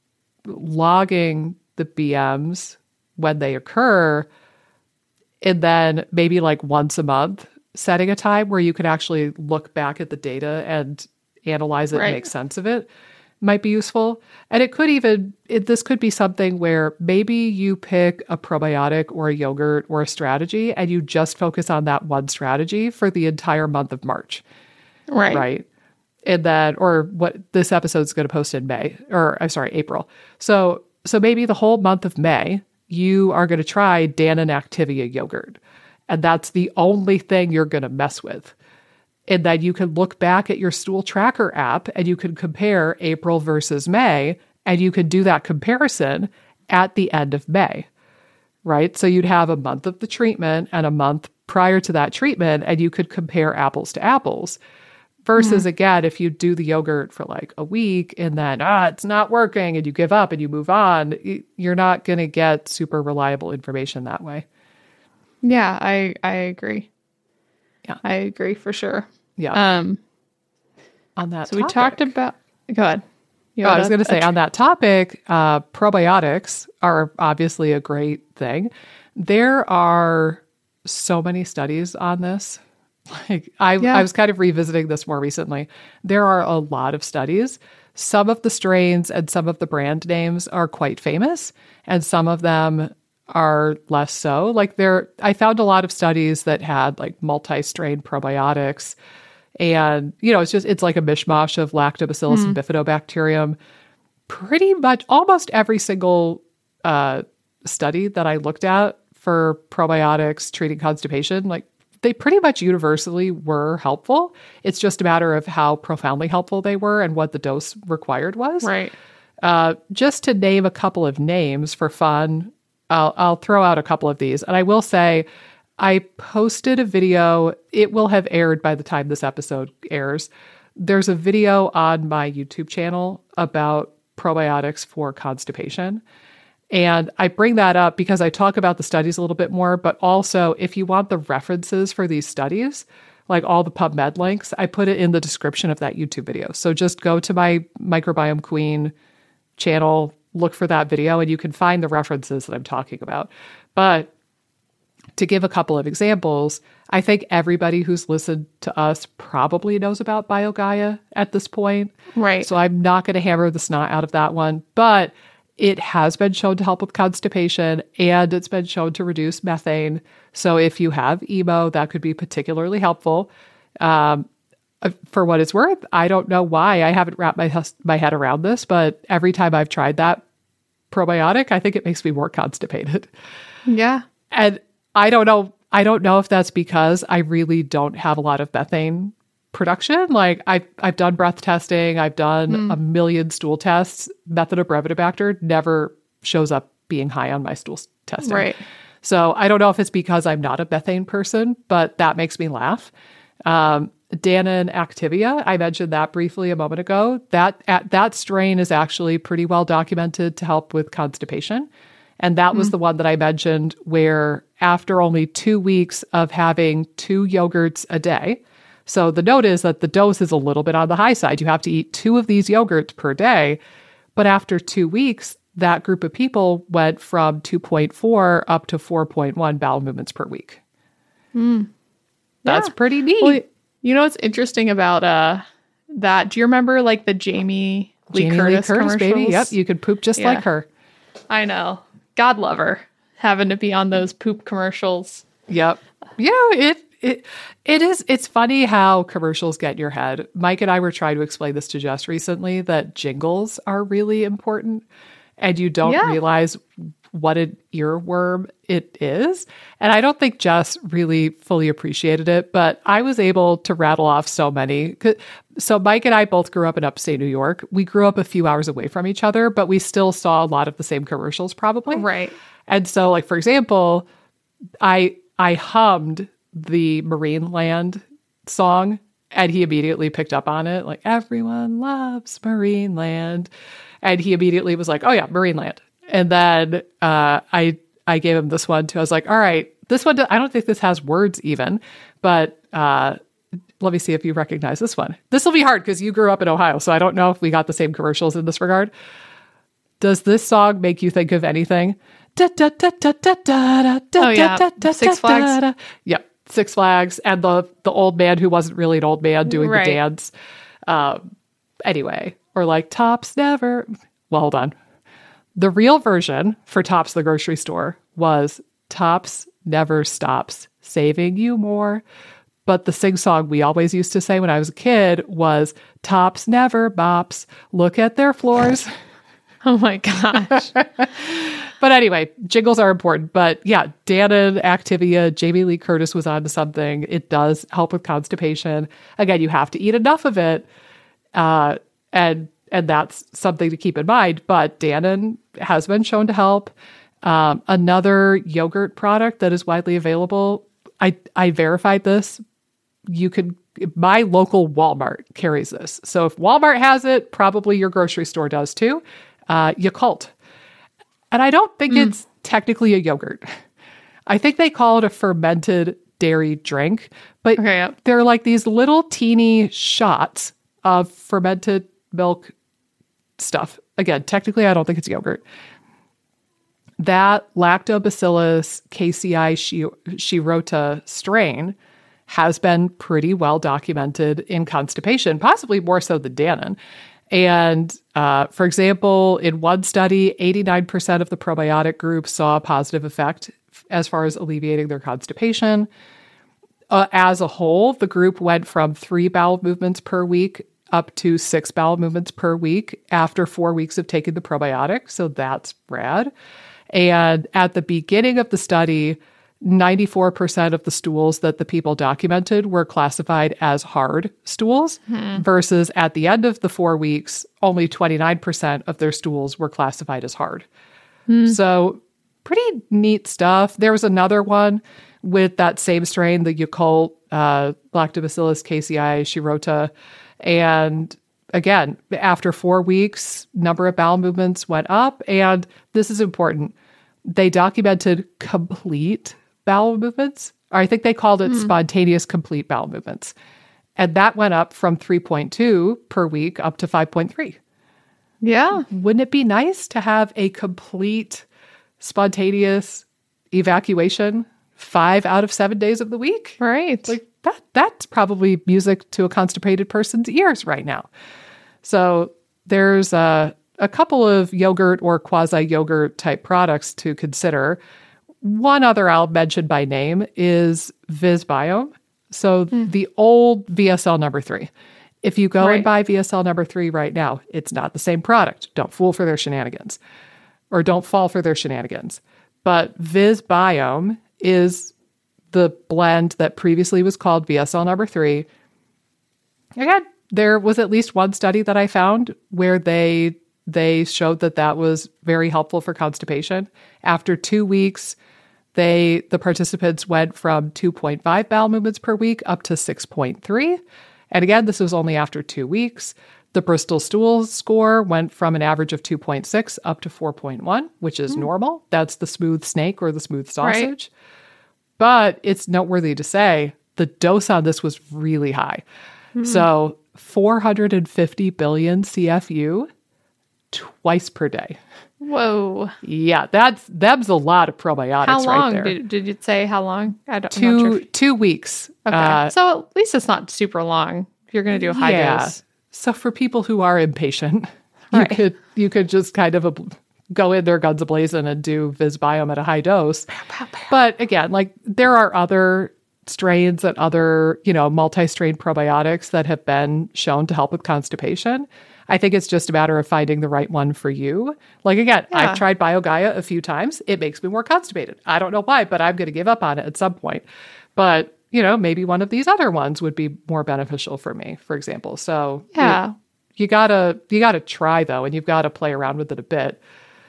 logging the B Ms when they occur, and then maybe like once a month, setting a time where you can actually look back at the data and analyze it right. and make sense of it, might be useful. And it could even, it, this could be something where maybe you pick a probiotic or a yogurt or a strategy and you just focus on that one strategy for the entire month of March. Right. Right. And then, or what this episode is going to post in May, or I'm sorry, April. So, so maybe the whole month of May, you are going to try Dannon Activia yogurt. And that's the only thing you're going to mess with. And then you can look back at your stool tracker app and you can compare April versus May, and you can do that comparison at the end of May, right? So you'd have a month of the treatment and a month prior to that treatment, and you could compare apples to apples. Versus, mm-hmm. again, if you do the yogurt for like a week and then, ah, it's not working, and you give up and you move on, you're not going to get super reliable information that way. Yeah, I I agree. Yeah. I agree for sure. Yeah. Um, On that So topic, we talked about, go ahead. You Oh, I had was a- going to say a tr- on that topic, uh, probiotics are obviously a great thing. There are so many studies on this. Like I, Yeah. I was kind of revisiting this more recently. There are a lot of studies. Some of the strains and some of the brand names are quite famous, and some of them are less so. Like there, I found a lot of studies that had like multi-strain probiotics. And, you know, it's just, it's like a mishmash of lactobacillus and bifidobacterium. Pretty much almost every single uh, study that I looked at for probiotics treating constipation, like they pretty much universally were helpful. It's just a matter of how profoundly helpful they were and what the dose required was. Right. Uh, just to name a couple of names for fun, I'll, I'll throw out a couple of these. And I will say, I posted a video. It will have aired by the time this episode airs. There's a video on my YouTube channel about probiotics for constipation. And I bring that up because I talk about the studies a little bit more, but also if you want the references for these studies, like all the PubMed links, I put it in the description of that YouTube video. So just go to my Microbiome Queen channel, look for that video, and you can find the references that I'm talking about. But to give a couple of examples, I think everybody who's listened to us probably knows about BioGaia at this point. Right. So I'm not going to hammer the snot out of that one, but it has been shown to help with constipation and it's been shown to reduce methane. So if you have E M O, that could be particularly helpful. Um, for what it's worth, I don't know why I haven't wrapped my, hus- my head around this, but every time I've tried that probiotic, I think it makes me more constipated. Yeah. And I don't know. I don't know if that's because I really don't have a lot of methane production. Like I've, I've done breath testing. I've done Mm. a million stool tests. Methanobrevibacter never shows up being high on my stool s- testing. Right. So I don't know if it's because I'm not a methane person, but that makes me laugh. Um, Dannon Activia, I mentioned that briefly a moment ago. That at, that strain is actually pretty well documented to help with constipation. And that was the one that I mentioned where after only two weeks of having two yogurts a day, so the note is that the dose is a little bit on the high side. You have to eat two of these yogurts per day. But after two weeks, that group of people went from two point four up to four point one bowel movements per week. That's Yeah. pretty neat. Well, you know what's interesting about uh that? Do you remember like the Jamie Lee Jamie Curtis, Lee Curtis, baby. commercials? Yep, you could poop just Yeah. like her. I know. God love her, having to be on those poop commercials. Yep. Yeah, it it it is it's funny how commercials get in your head. Mike and I were trying to explain this to Jess recently that jingles are really important and you don't Yeah. realize what an earworm it is. And I don't think Jess really fully appreciated it, but I was able to rattle off so many. 'Cause- So Mike and I both grew up in upstate New York. We grew up a few hours away from each other, but we still saw a lot of the same commercials probably. Right. And so like, for example, I I hummed the Marineland song and he immediately picked up on it. Like, everyone loves Marineland. And he immediately was like, oh yeah, Marineland. And then uh, I I gave him this one too. I was like, all right, this one, I don't think this has words even, but uh, let me see if you recognize this one. This will be hard because you grew up in Ohio, so I don't know if we got the same commercials in this regard. Does this song make you think of anything? Da, da, da, da, da, da, da, Oh, yeah. da, da, Six da, Flags? da. Yep, Six Flags, and the the old man who wasn't really an old man doing Right. the dance. Um, anyway, or like Tops Never. Well, hold on. The real version for Tops the grocery store was Tops Never Stops Saving You More. But the sing song we always used to say when I was a kid was Tops Never Mops. Look at their floors. Oh my gosh. But anyway, jingles are important. But yeah, Dannon, Activia, Jamie Lee Curtis was onto something. It does help with constipation. Again, you have to eat enough of it. Uh, and and that's something to keep in mind. But Dannon has been shown to help. Um, another yogurt product that is widely available, I, I verified this. You could, my local Walmart carries this. So if Walmart has it, probably your grocery store does too. Uh, Yakult. And I don't think it's technically a yogurt. I think they call it a fermented dairy drink, but Okay, yep. they're like these little teeny shots of fermented milk stuff. Again, technically, I don't think it's yogurt. That Lactobacillus casei shirota strain has been pretty well documented in constipation, possibly more so than Dannon. And uh, for example, in one study, eighty-nine percent of the probiotic group saw a positive effect as far as alleviating their constipation. Uh, as a whole, the group went from three bowel movements per week up to six bowel movements per week after four weeks of taking the probiotic. So that's rad. And at the beginning of the study, ninety-four percent of the stools that the people documented were classified as hard stools, hmm. versus at the end of the four weeks, only twenty-nine percent of their stools were classified as hard. Hmm. So pretty neat stuff. There was another one with that same strain, the Yakult uh, Lactobacillus casei shirota. And again, after four weeks, number of bowel movements went up. And this is important. They documented complete bowel movements. Or I think they called it mm. spontaneous complete bowel movements. And that went up from three point two per week up to five point three. Yeah. Wouldn't it be nice to have a complete spontaneous evacuation five out of seven days of the week? Right. Like that, that's probably music to a constipated person's ears right now. So there's a, a couple of yogurt or quasi-yogurt type products to consider. One other I'll mention by name is VisBiome. So mm. the old V S L number three. If you go right. and buy V S L number three right now, it's not the same product. Don't fool for their shenanigans. Or don't fall for their shenanigans. But VisBiome is the blend that previously was called V S L number three. Again, there was at least one study that I found where they they showed that that was very helpful for constipation. After two weeks, they the participants went from two point five bowel movements per week up to six point three. And again, this was only after two weeks. The Bristol stool score went from an average of two point six up to four point one, which is mm. normal. That's the smooth snake or the smooth sausage. Right. But it's noteworthy to say the dose on this was really high. Mm. So four hundred fifty billion C F U twice per day. Whoa. Yeah, that's that's a lot of probiotics how long right there. Did, did you say how long? I don't, two, I'm not sure if... two weeks. Okay. Uh, so at least it's not super long if you're going to do a high yeah. dose. So for people who are impatient, you right. could you could just kind of a, go in there guns a-blazing and do VisBiome at a high dose. Pow, pow, pow. But again, like there are other strains and other, you know, multi-strain probiotics that have been shown to help with constipation. I think it's just a matter of finding the right one for you. Like again, yeah. I've tried BioGaia a few times. It makes me more constipated. I don't know why, but I'm going to give up on it at some point. But you know, maybe one of these other ones would be more beneficial for me, for example. So yeah, you, you gotta you gotta try though, and you've got to play around with it a bit.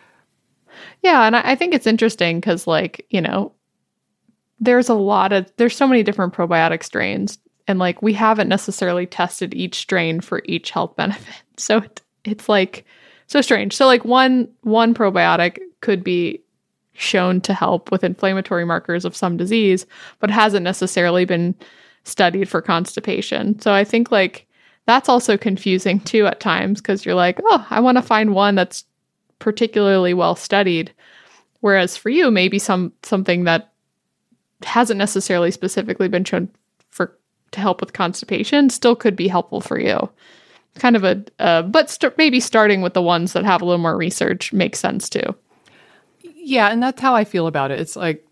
Yeah, and I, I think it's interesting because, like, you know, there's a lot of there's so many different probiotic strains, and like we haven't necessarily tested each strain for each health benefit. So it, it's like so strange. So like one one probiotic could be shown to help with inflammatory markers of some disease, but hasn't necessarily been studied for constipation. So I think like that's also confusing too at times because you're like, oh, I want to find one that's particularly well studied. Whereas for you, maybe some something that hasn't necessarily specifically been shown for to help with constipation still could be helpful for you. Kind of a, uh, but st- maybe starting with the ones that have a little more research makes sense too. Yeah, and that's how I feel about it. It's like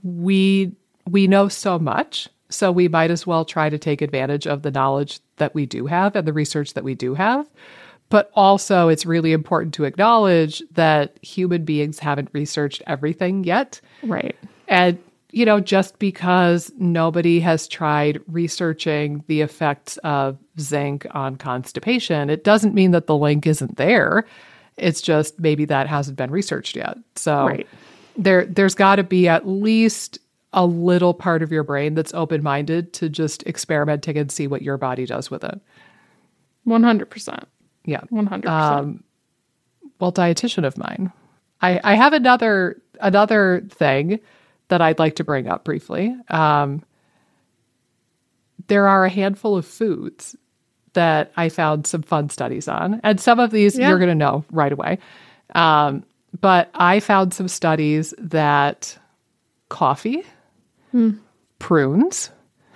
we we know so much, so we might as well try to take advantage of the knowledge that we do have and the research that we do have. But also, it's really important to acknowledge that human beings haven't researched everything yet. Right. And, you know, just because nobody has tried researching the effects of zinc on constipation, it doesn't mean that the link isn't there. It's just maybe that hasn't been researched yet. So right. there, there's got to be at least a little part of your brain that's open-minded to just experimenting and see what your body does with it. one hundred percent. Yeah. one hundred percent. Um, well, dietitian of mine, I, I have another another thing that I'd like to bring up briefly. Um, there are a handful of foods that I found some fun studies on. And some of these Yeah. you're going to know right away. Um, but I found some studies that coffee, Hmm. prunes,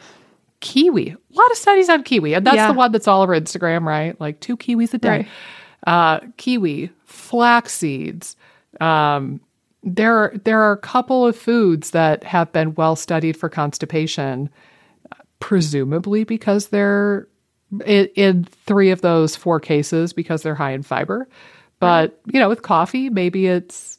kiwi, a lot of studies on kiwi. And that's Yeah. the one that's all over Instagram, right? Like two kiwis a day. Right. Uh, kiwi, flax seeds. Um, there, are, there are a couple of foods that have been well studied for constipation, presumably because they're in, in three of those four cases because they're high in fiber. But, you know, with coffee, maybe it's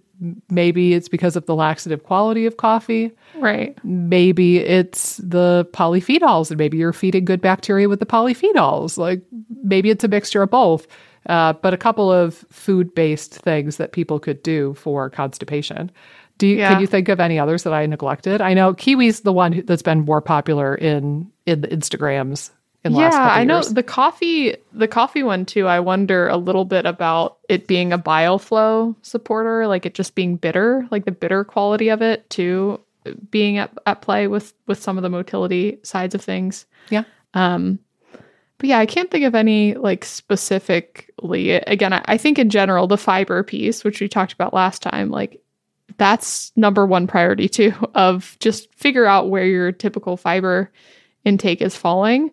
maybe it's because of the laxative quality of coffee. Right. Maybe it's the polyphenols, and maybe you're feeding good bacteria with the polyphenols. Like maybe it's a mixture of both. Uh, but a couple of food-based things that people could do for constipation. Do you, Yeah. Can you think of any others that I neglected? I know kiwi's the one who, that's been more popular in in the Instagrams in the last couple Yeah, I know years. the coffee, the coffee one too. I wonder a little bit about it being a bioflow supporter, like it just being bitter, like the bitter quality of it too, being at, at play with with some of the motility sides of things. Yeah. Um, but yeah, I can't think of any like specifically. Again, I, I think in general the fiber piece, which we talked about last time, like that's number one priority too. Of just figure out where your typical fiber intake is falling.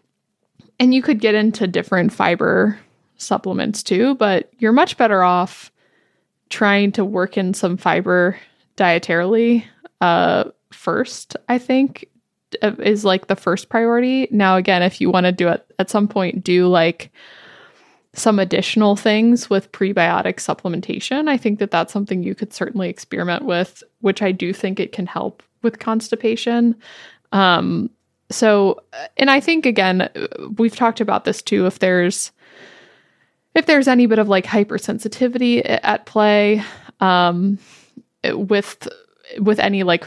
And you could get into different fiber supplements too, but you're much better off trying to work in some fiber dietarily uh, first, I think, is like the first priority. Now, again, if you want to do it at some point, do like some additional things with prebiotic supplementation. I think that that's something you could certainly experiment with, which I do think it can help with constipation. Um, So, and I think, again, we've talked about this too, if there's, if there's any bit of like hypersensitivity at play, um, with, with any like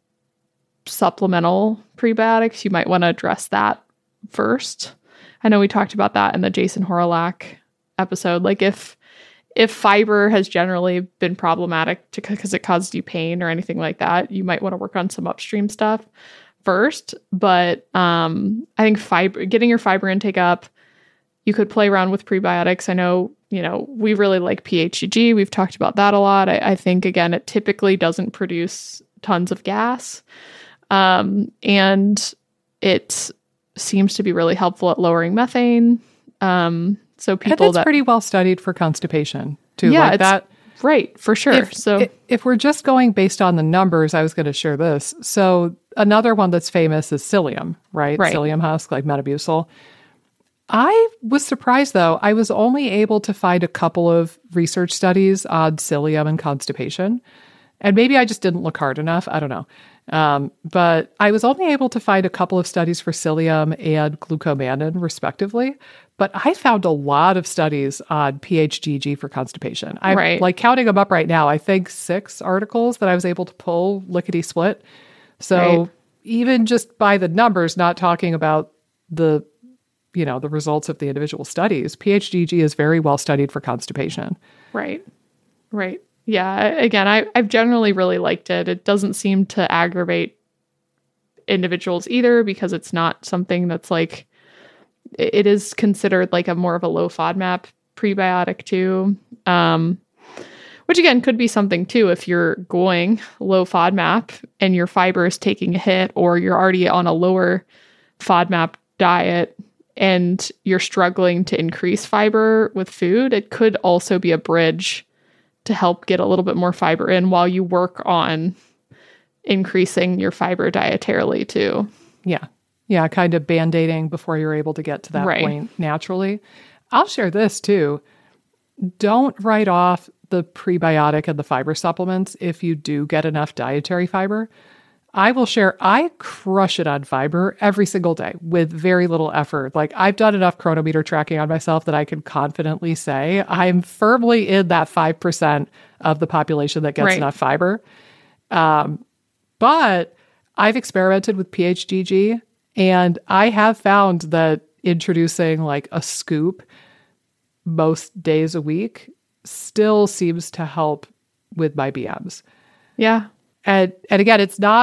supplemental prebiotics, you might want to address that first. I know we talked about that in the Jason Horolak episode. Like if, if fiber has generally been problematic to, because it caused you pain or anything like that, you might want to work on some upstream stuff first. But um, I think fiber, getting your fiber intake up, you could play around with prebiotics. I know, you know, we really like P H G G. We've talked about that a lot. I, I think, again, it typically doesn't produce tons of gas. Um, and it seems to be really helpful at lowering methane. Um, so people and it's that pretty well studied for constipation too. Yeah, like it's- that. right, for sure. If, so i- if we're just going based on the numbers, I was going to share this. So another one that's famous is psyllium, right? Right. Psyllium husk, like Metamucil. I was surprised, though. I was only able to find a couple of research studies on psyllium and constipation. And maybe I just didn't look hard enough. I don't know. Um, but I was only able to find a couple of studies for psyllium and glucomannan, respectively. But I found a lot of studies on P H G G for constipation. I'm Right. like counting them up right now. I think six articles that I was able to pull lickety split. So Right. even just by the numbers, not talking about the, you know, the results of the individual studies, P H G G is very well studied for constipation. Right. Right. Yeah. I- Again, I, I've generally really liked it. It doesn't seem to aggravate individuals either because it's not something that's like, it it is considered like a more of a low FODMAP prebiotic too. Um, which again could be something too if you're going low FODMAP and your fiber is taking a hit, or you're already on a lower FODMAP diet and you're struggling to increase fiber with food. It could also be a bridge to help get a little bit more fiber in while you work on increasing your fiber dietarily too. Yeah. Yeah. Kind of band-aiding before you're able to get to that Right. point naturally. I'll share this too. Don't write off the prebiotic and the fiber supplements if you do get enough dietary fiber. I will share, I crush it on fiber every single day with very little effort. Like I've done enough chronometer tracking on myself that I can confidently say I'm firmly in that five percent of the population that gets Right. enough fiber. Um, but I've experimented with P H G G and I have found that introducing like a scoop most days a week still seems to help with my B Ms. Yeah. And and again, it's not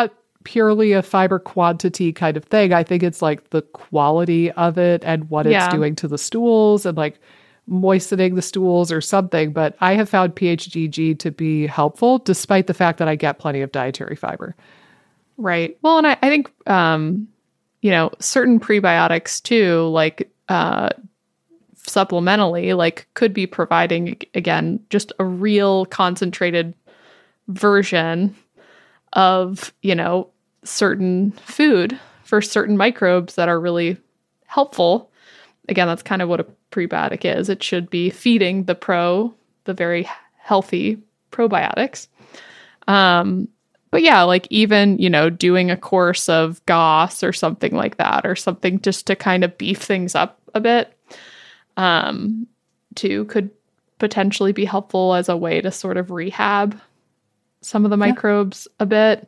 purely a fiber quantity kind of thing. I think it's like the quality of it and what Yeah. it's doing to the stools and like moistening the stools or something. But I have found P H D G to be helpful despite the fact that I get plenty of dietary fiber. Right. Well, and I, I think, um, you know, certain prebiotics too, like uh, supplementally, like could be providing, again, just a real concentrated version of, you know, certain food for certain microbes that are really helpful. Again, that's kind of what a prebiotic is. It should be feeding the pro, the very healthy probiotics. Um, but yeah, like even, you know, doing a course of G O S or something like that, or something just to kind of beef things up a bit, um, too, could potentially be helpful as a way to sort of rehab some of the microbes yeah. a bit.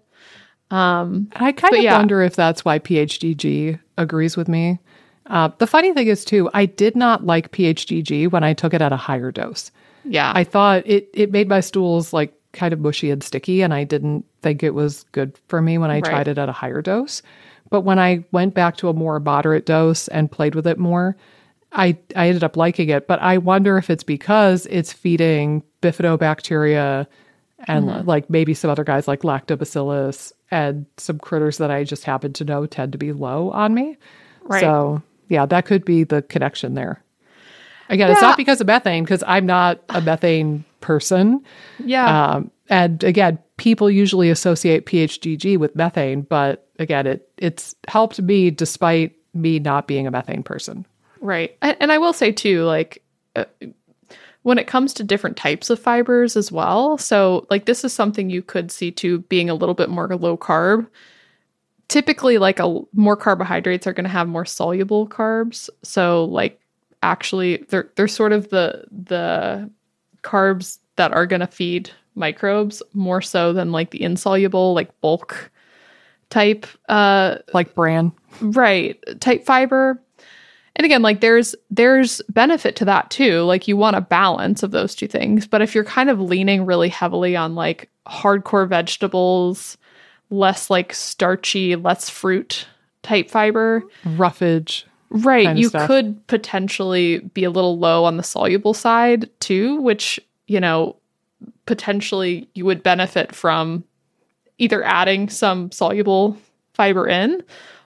Um, I kind of yeah. wonder if that's why P H D G agrees with me. Uh, the funny thing is, too, I did not like P H D G when I took it at a higher dose. Yeah. I thought it, it made my stools like kind of mushy and sticky, and I didn't think it was good for me when I Right. tried it at a higher dose. But when I went back to a more moderate dose and played with it more, I, I ended up liking it. But I wonder if it's because it's feeding bifidobacteria and mm-hmm. like maybe some other guys like lactobacillus and some critters that I just happen to know tend to be low on me. Right. So yeah, that could be the connection there. Again, yeah. it's not because of methane, because I'm not a methane person. Yeah. Um, and again, people usually associate P H D G with methane, but again, it it's helped me despite me not being a methane person. Right. And, and I will say too, like, uh, when it comes to different types of fibers as well. So like this is something you could see too being a little bit more low carb. Typically like a more carbohydrates are going to have more soluble carbs. So like actually they're they're sort of the the carbs that are going to feed microbes more so than like the insoluble like bulk type uh like bran. Right. Type fiber. And again, like there's there's benefit to that too. Like you want a balance of those two things. But if you're kind of leaning really heavily on like hardcore vegetables, less like starchy, less fruit type fiber, roughage, right, you could potentially be a little low on the soluble side too, which, you know, potentially you would benefit from either adding some soluble fiber in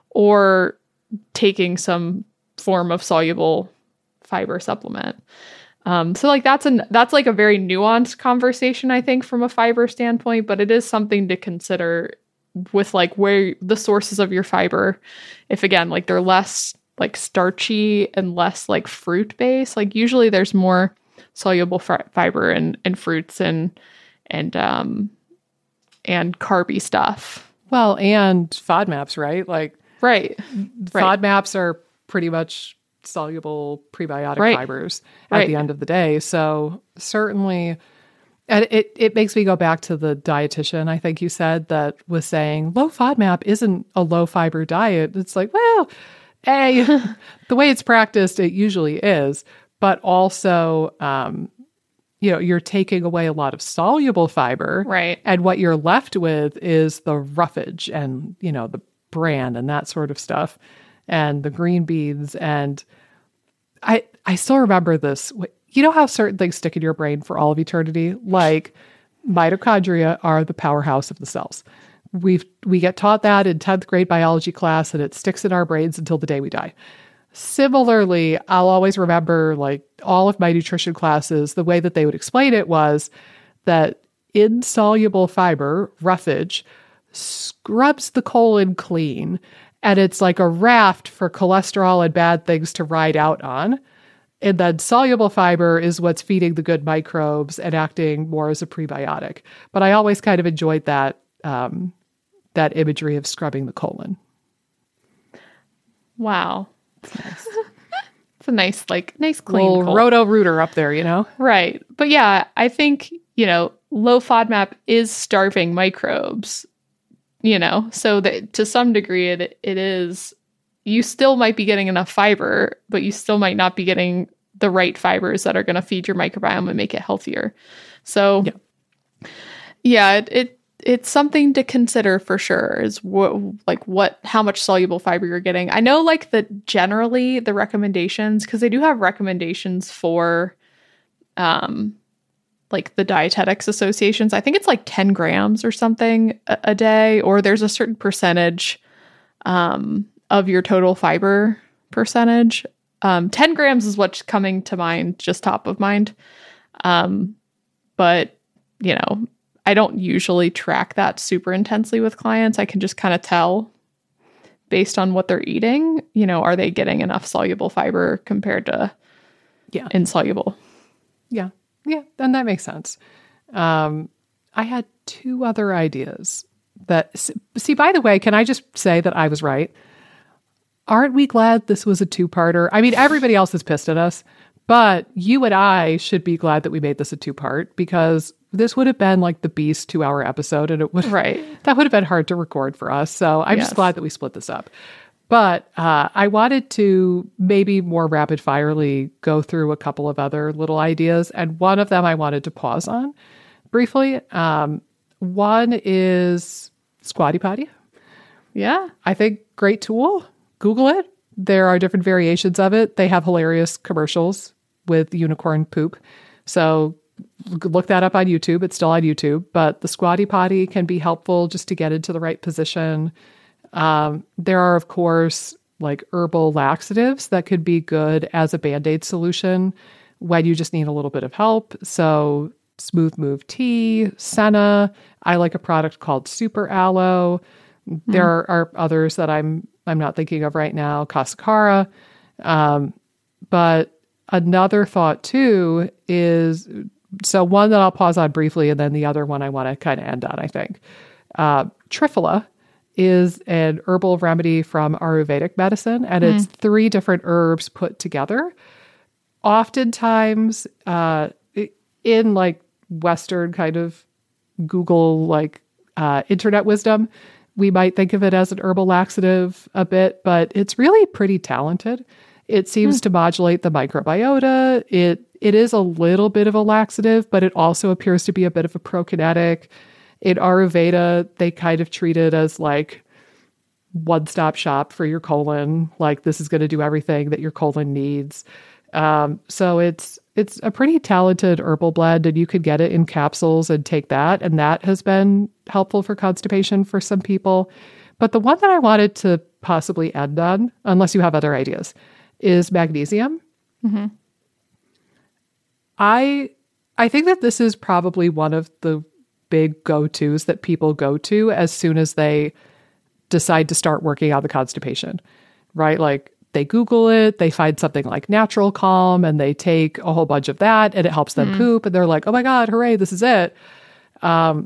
or taking some form of soluble fiber supplement. Um, so like that's an that's like a very nuanced conversation, I think, from a fiber standpoint, but it is something to consider with like where the sources of your fiber, if again, like they're less like starchy and less like fruit based, like usually there's more soluble fi- fiber in, in fruits and, and, um, and carby stuff. Well, and FODMAPs, right? Like, right. FODMAPs are pretty much soluble prebiotic right. fibers at right. the end of the day. So certainly, and it, it makes me go back to the dietitian, I think you said, that was saying low FODMAP isn't a low fiber diet. It's like, well, A, the way it's practiced, it usually is, but also, um, you know, you're taking away a lot of soluble fiber. Right. And what you're left with is the roughage and, you know, the bran and that sort of stuff and the green beans. And I, I still remember this. You know how certain things stick in your brain for all of eternity? Like mitochondria are the powerhouse of the cells. We've, we get taught that in tenth grade biology class, and it sticks in our brains until the day we die. Similarly, I'll always remember like all of my nutrition classes, the way that they would explain it was that insoluble fiber, roughage, scrubs the colon clean, and it's like a raft for cholesterol and bad things to ride out on. And then soluble fiber is what's feeding the good microbes and acting more as a prebiotic. But I always kind of enjoyed that um, that imagery of scrubbing the colon. Wow. It's nice. It's a nice, like, nice clean little colon. Roto-Rooter up there, you know? Right. But yeah, I think, you know, low FODMAP is starving microbes, you know? So that to some degree it it is, you still might be getting enough fiber, but you still might not be getting the right fibers that are going to feed your microbiome and make it healthier. So yeah, yeah it, it it's something to consider for sure, is what, like what, how much soluble fiber you're getting. I know like that generally the recommendations, because they do have recommendations for, um, like the dietetics associations. I think it's like ten grams or something a, a day, or there's a certain percentage, um, of your total fiber percentage. Um, ten grams is what's coming to mind, just top of mind. Um, but you know, I don't usually track that super intensely with clients. I can just kind of tell based on what they're eating, you know, are they getting enough soluble fiber compared to yeah. insoluble? Yeah. Yeah. And that makes sense. Um, I had two other ideas that, see, by the way, can I just say that I was right? Aren't we glad this was a two-parter? I mean, everybody else is pissed at us, but you and I should be glad that we made this a two-part, because this would have been like the Beast two-hour episode, and it would right. that would have been hard to record for us. So I'm yes. just glad that we split this up. But uh, I wanted to maybe more rapid-firely go through a couple of other little ideas, and one of them I wanted to pause on briefly. Um, one is Squatty Potty. Yeah. I think great tool. Google it. There are different variations of it. They have hilarious commercials with unicorn poop. So look that up on YouTube. It's still on YouTube. But the Squatty Potty can be helpful just to get into the right position. Um, there are, of course, like herbal laxatives that could be good as a Band-Aid solution when you just need a little bit of help. So Smooth Move Tea, Senna. I like a product called Super Aloe. Mm. There are, are others that I'm I'm not thinking of right now, Cascara. Um, but another thought too is, so one that I'll pause on briefly, and then the other one I want to kind of end on, I think. Uh, Triphala is an herbal remedy from Ayurvedic medicine, and mm. it's three different herbs put together. Oftentimes, uh, in like Western kind of Google, like uh, internet wisdom, we might think of it as an herbal laxative a bit, but it's really pretty talented. It seems mm. to modulate the microbiota. It it is a little bit of a laxative, but it also appears to be a bit of a prokinetic. In Ayurveda, they kind of treat it as like one-stop shop for your colon. Like, this is going to do everything that your colon needs. Um, so it's it's a pretty talented herbal blend, and you could get it in capsules and take that. And that has been helpful for constipation for some people. But the one that I wanted to possibly end on, unless you have other ideas, is magnesium. Mm-hmm. I I think that this is probably one of the big go-tos that people go to as soon as they decide to start working on the constipation, right? Like, they Google it, they find something like Natural Calm, and they take a whole bunch of that, and it helps them mm. poop, and they're like, oh my God, hooray, this is it. Um,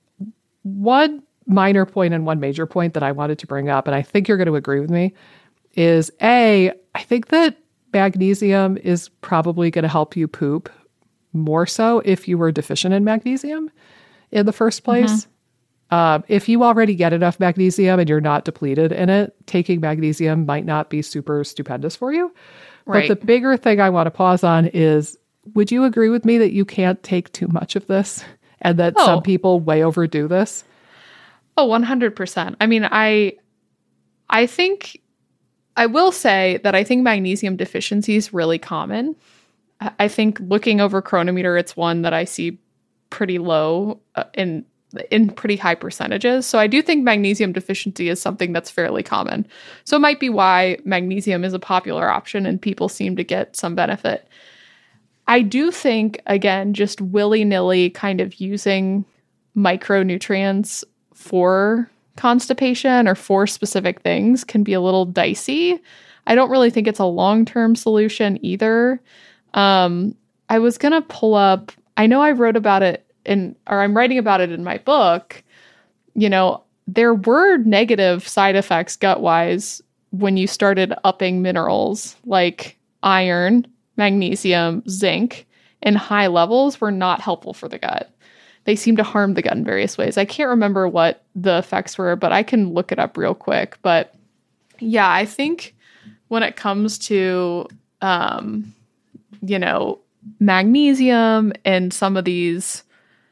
one minor point and one major point that I wanted to bring up, and I think you're going to agree with me, is A, I think that magnesium is probably going to help you poop more so if you were deficient in magnesium in the first place. Mm-hmm. Uh, if you already get enough magnesium and you're not depleted in it, taking magnesium might not be super stupendous for you. Right. But the bigger thing I want to pause on is, would you agree with me that you can't take too much of this, and that oh. some people way overdo this? Oh, one hundred percent. I mean, I, I think, I will say that I think magnesium deficiency is really common. I think looking over Chronometer, it's one that I see pretty low uh, in in pretty high percentages. So I do think magnesium deficiency is something that's fairly common. So it might be why magnesium is a popular option and people seem to get some benefit. I do think, again, just willy-nilly kind of using micronutrients for constipation or for specific things can be a little dicey. I don't really think it's a long-term solution either. Um, I was going to pull up, I know I wrote about it in, or I'm writing about it in my book. You know, there were negative side effects gut-wise when you started upping minerals like iron, magnesium, zinc in high levels were not helpful for the gut. They seem to harm the gut in various ways. I can't remember what the effects were, but I can look it up real quick. But yeah, I think when it comes to, um, you know, magnesium and some of these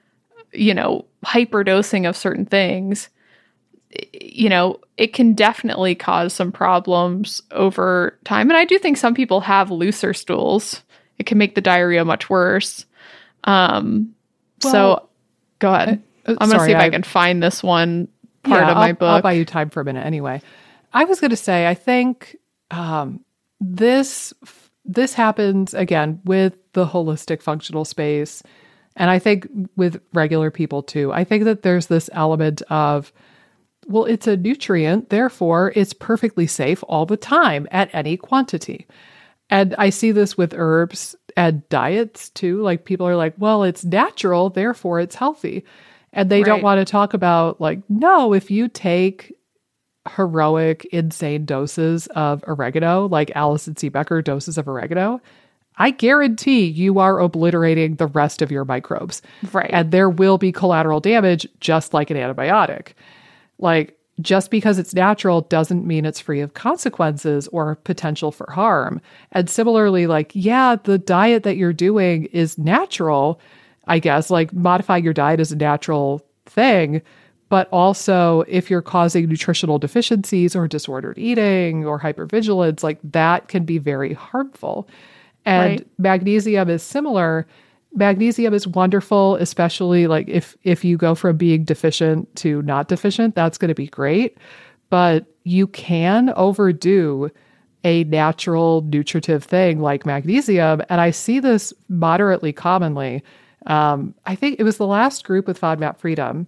you know, hyperdosing of certain things, you know, it can definitely cause some problems over time. And I do think some people have looser stools. It can make the diarrhea much worse. Um, well, so go ahead. Uh, I'm going to see if I, I can find this one part yeah, of my I'll, book. I'll buy you time for a minute anyway. I was going to say, I think um, this this happens, again, with the holistic functional space. And I think with regular people too. I think that there's this element of, well, it's a nutrient, therefore it's perfectly safe all the time at any quantity. And I see this with herbs and diets too. Like people are like, well, it's natural, therefore it's healthy. And they right. don't want to talk about like, no, if you take heroic, insane doses of oregano, like Alison C. Becker doses of oregano, I guarantee you are obliterating the rest of your microbes. Right. And there will be collateral damage just like an antibiotic. Like, just because it's natural doesn't mean it's free of consequences or potential for harm. And similarly, like, yeah, the diet that you're doing is natural, I guess, like modifying your diet is a natural thing. But also if you're causing nutritional deficiencies or disordered eating or hypervigilance, like that can be very harmful. And right. magnesium is similar. Magnesium is wonderful, especially like if if you go from being deficient to not deficient, that's going to be great. But you can overdo a natural nutritive thing like magnesium. And I see this moderately commonly. Um, I think it was the last group with FODMAP Freedom.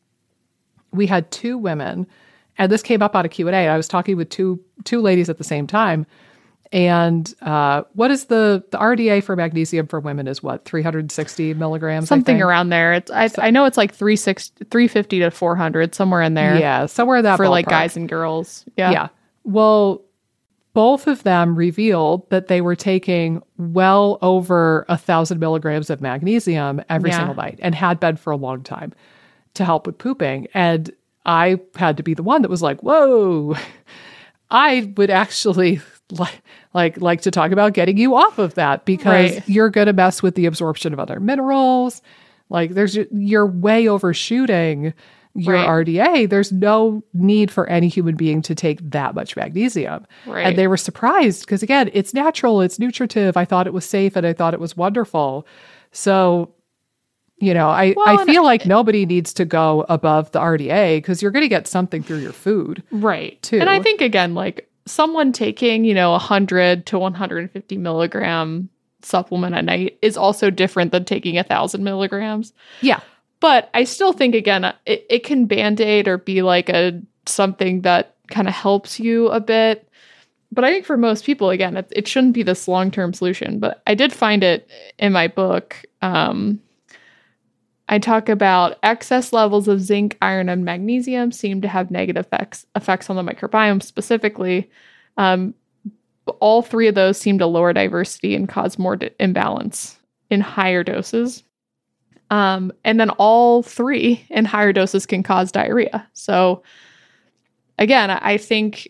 We had two women, and this came up on a Q and A. I was talking with two two ladies at the same time. And uh, what is the, the R D A for magnesium for women is what, three hundred sixty milligrams? Something around there. It's I, so, I know it's like three fifty to four hundred, somewhere in there. Yeah, somewhere in that For ballpark. like guys and girls. Yeah. Yeah. Well, both of them revealed that they were taking well over a thousand milligrams of magnesium every yeah. single night and had been for a long time to help with pooping. And I had to be the one that was like, whoa, I would actually like like like to talk about getting you off of that because right. you're going to mess with the absorption of other minerals. Like there's you're way overshooting your right. R D A. There's no need for any human being to take that much magnesium. Right. And they were surprised because again, it's natural, it's nutritive. I thought it was safe and I thought it was wonderful. So, you know, I, well, I feel I, like nobody needs to go above the R D A because you're going to get something through your food. Right. Too. And I think again, like someone taking, you know, one hundred to one hundred fifty milligram supplement a night is also different than taking a thousand milligrams. Yeah. But I still think, again, it, it can Band-Aid or be like a something that kind of helps you a bit. But I think for most people, again, it, it shouldn't be this long-term solution. But I did find it in my book. Um, I talk about excess levels of zinc, iron, and magnesium seem to have negative effects, effects on the microbiome specifically. Um, all three of those seem to lower diversity and cause more d- imbalance in higher doses. Um, and then all three in higher doses can cause diarrhea. So again, I think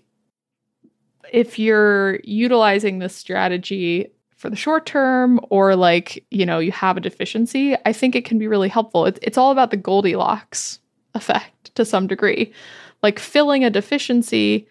if you're utilizing this strategy for the short term or like, you know, you have a deficiency, I think it can be really helpful. It's, it's all about the Goldilocks effect to some degree. Like filling a deficiency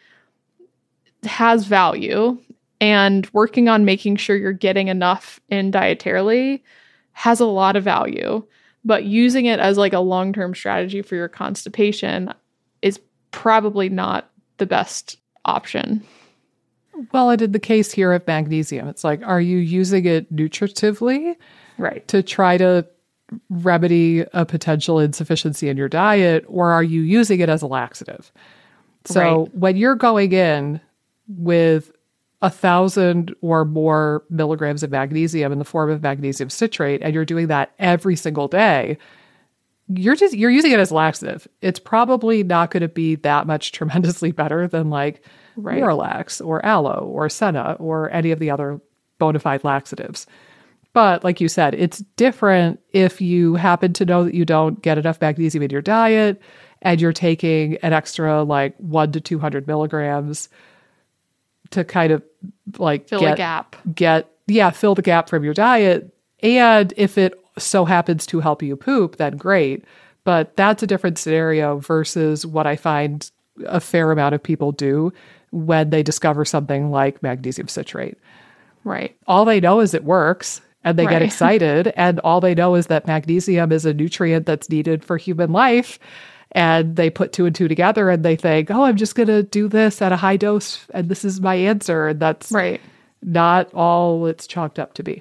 has value and working on making sure you're getting enough in dietarily has a lot of value, but using it as like a long-term strategy for your constipation is probably not the best option. Well, I did the case here of magnesium. It's like, are you using it nutritively? Right. To try to remedy a potential insufficiency in your diet, or are you using it as a laxative? So right. when you're going in with a thousand or more milligrams of magnesium in the form of magnesium citrate, and you're doing that every single day, you're just, you're using it as laxative. It's probably not going to be that much tremendously better than like right. Miralax or Aloe or Senna or any of the other bona fide laxatives. But like you said, it's different if you happen to know that you don't get enough magnesium in your diet and you're taking an extra like one to two hundred milligrams to kind of like fill get, a gap. Get, yeah, fill the gap from your diet. And if it so happens to help you poop, then great. But that's a different scenario versus what I find a fair amount of people do when they discover something like magnesium citrate. Right. All they know is it works and they Right. get excited. And all they know is that magnesium is a nutrient that's needed for human life. And they put two and two together and they think, oh, I'm just going to do this at a high dose and this is my answer. And that's Right. not all it's chalked up to be.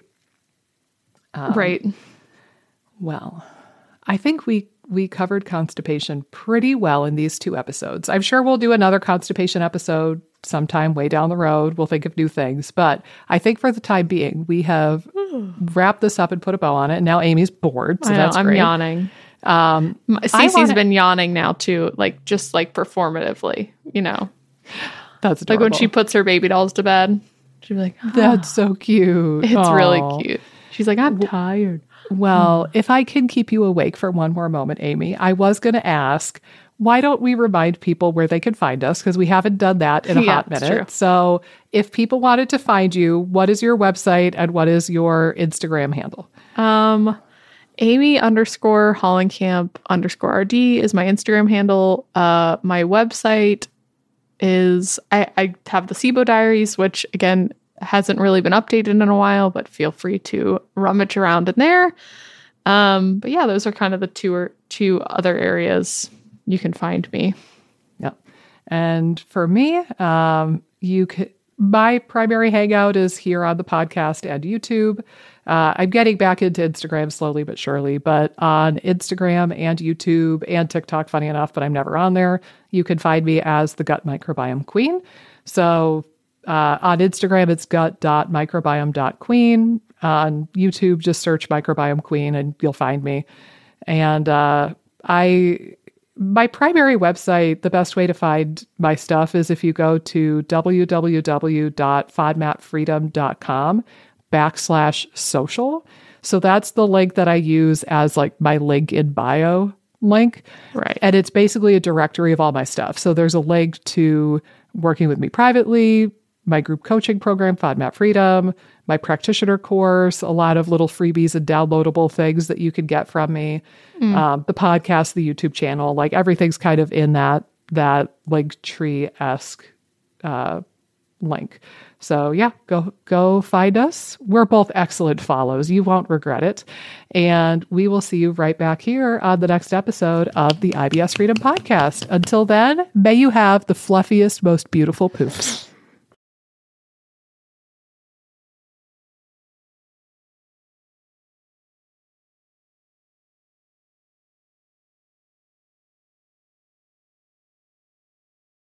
Um, right. Well, I think we we covered constipation pretty well in these two episodes. I'm sure we'll do another constipation episode sometime way down the road. We'll think of new things. But I think for the time being, we have wrapped this up and put a bow on it. And now Amy's bored. So I know, that's I'm great. yawning. Um, Cece's wanna- been yawning now too, like just like performatively, you know, That's like adorable. when she puts her baby dolls to bed, she'd be like, "Ah." That's so cute. It's Aw. really cute. She's like, I'm tired. Well, if I can keep you awake for one more moment, Amy, I was going to ask, why don't we remind people where they can find us? Because we haven't done that in a Yeah, hot that's minute. true. So if people wanted to find you, what is your website and what is your Instagram handle? Um, Amy underscore Hollenkamp underscore R D is my Instagram handle. Uh, my website is, I, I have the SIBO Diaries, which again hasn't really been updated in a while, but feel free to rummage around in there. Um, but yeah, those are kind of the two or two other areas you can find me. Yep. And for me, um, you can, my primary hangout is here on the podcast and YouTube. Uh, I'm getting back into Instagram slowly but surely, but on Instagram and YouTube and TikTok, funny enough, but I'm never on there. You can find me as the Gut Microbiome Queen. So uh, on Instagram, it's gut dot microbiome dot queen. On YouTube, just search Microbiome Queen and you'll find me. And uh, I... My primary website, the best way to find my stuff is if you go to w w w dot fodmap freedom dot com backslash social. So that's the link that I use as like my link in bio link. Right. And it's basically a directory of all my stuff. So there's a link to working with me privately, my group coaching program, FODMAP Freedom, my practitioner course, a lot of little freebies and downloadable things that you can get from me, mm. um, the podcast, the YouTube channel, like everything's kind of in that that link tree-esque uh, link. So yeah, go go find us. We're both excellent follows. You won't regret it. And we will see you right back here on the next episode of the I B S Freedom Podcast. Until then, may you have the fluffiest, most beautiful poops.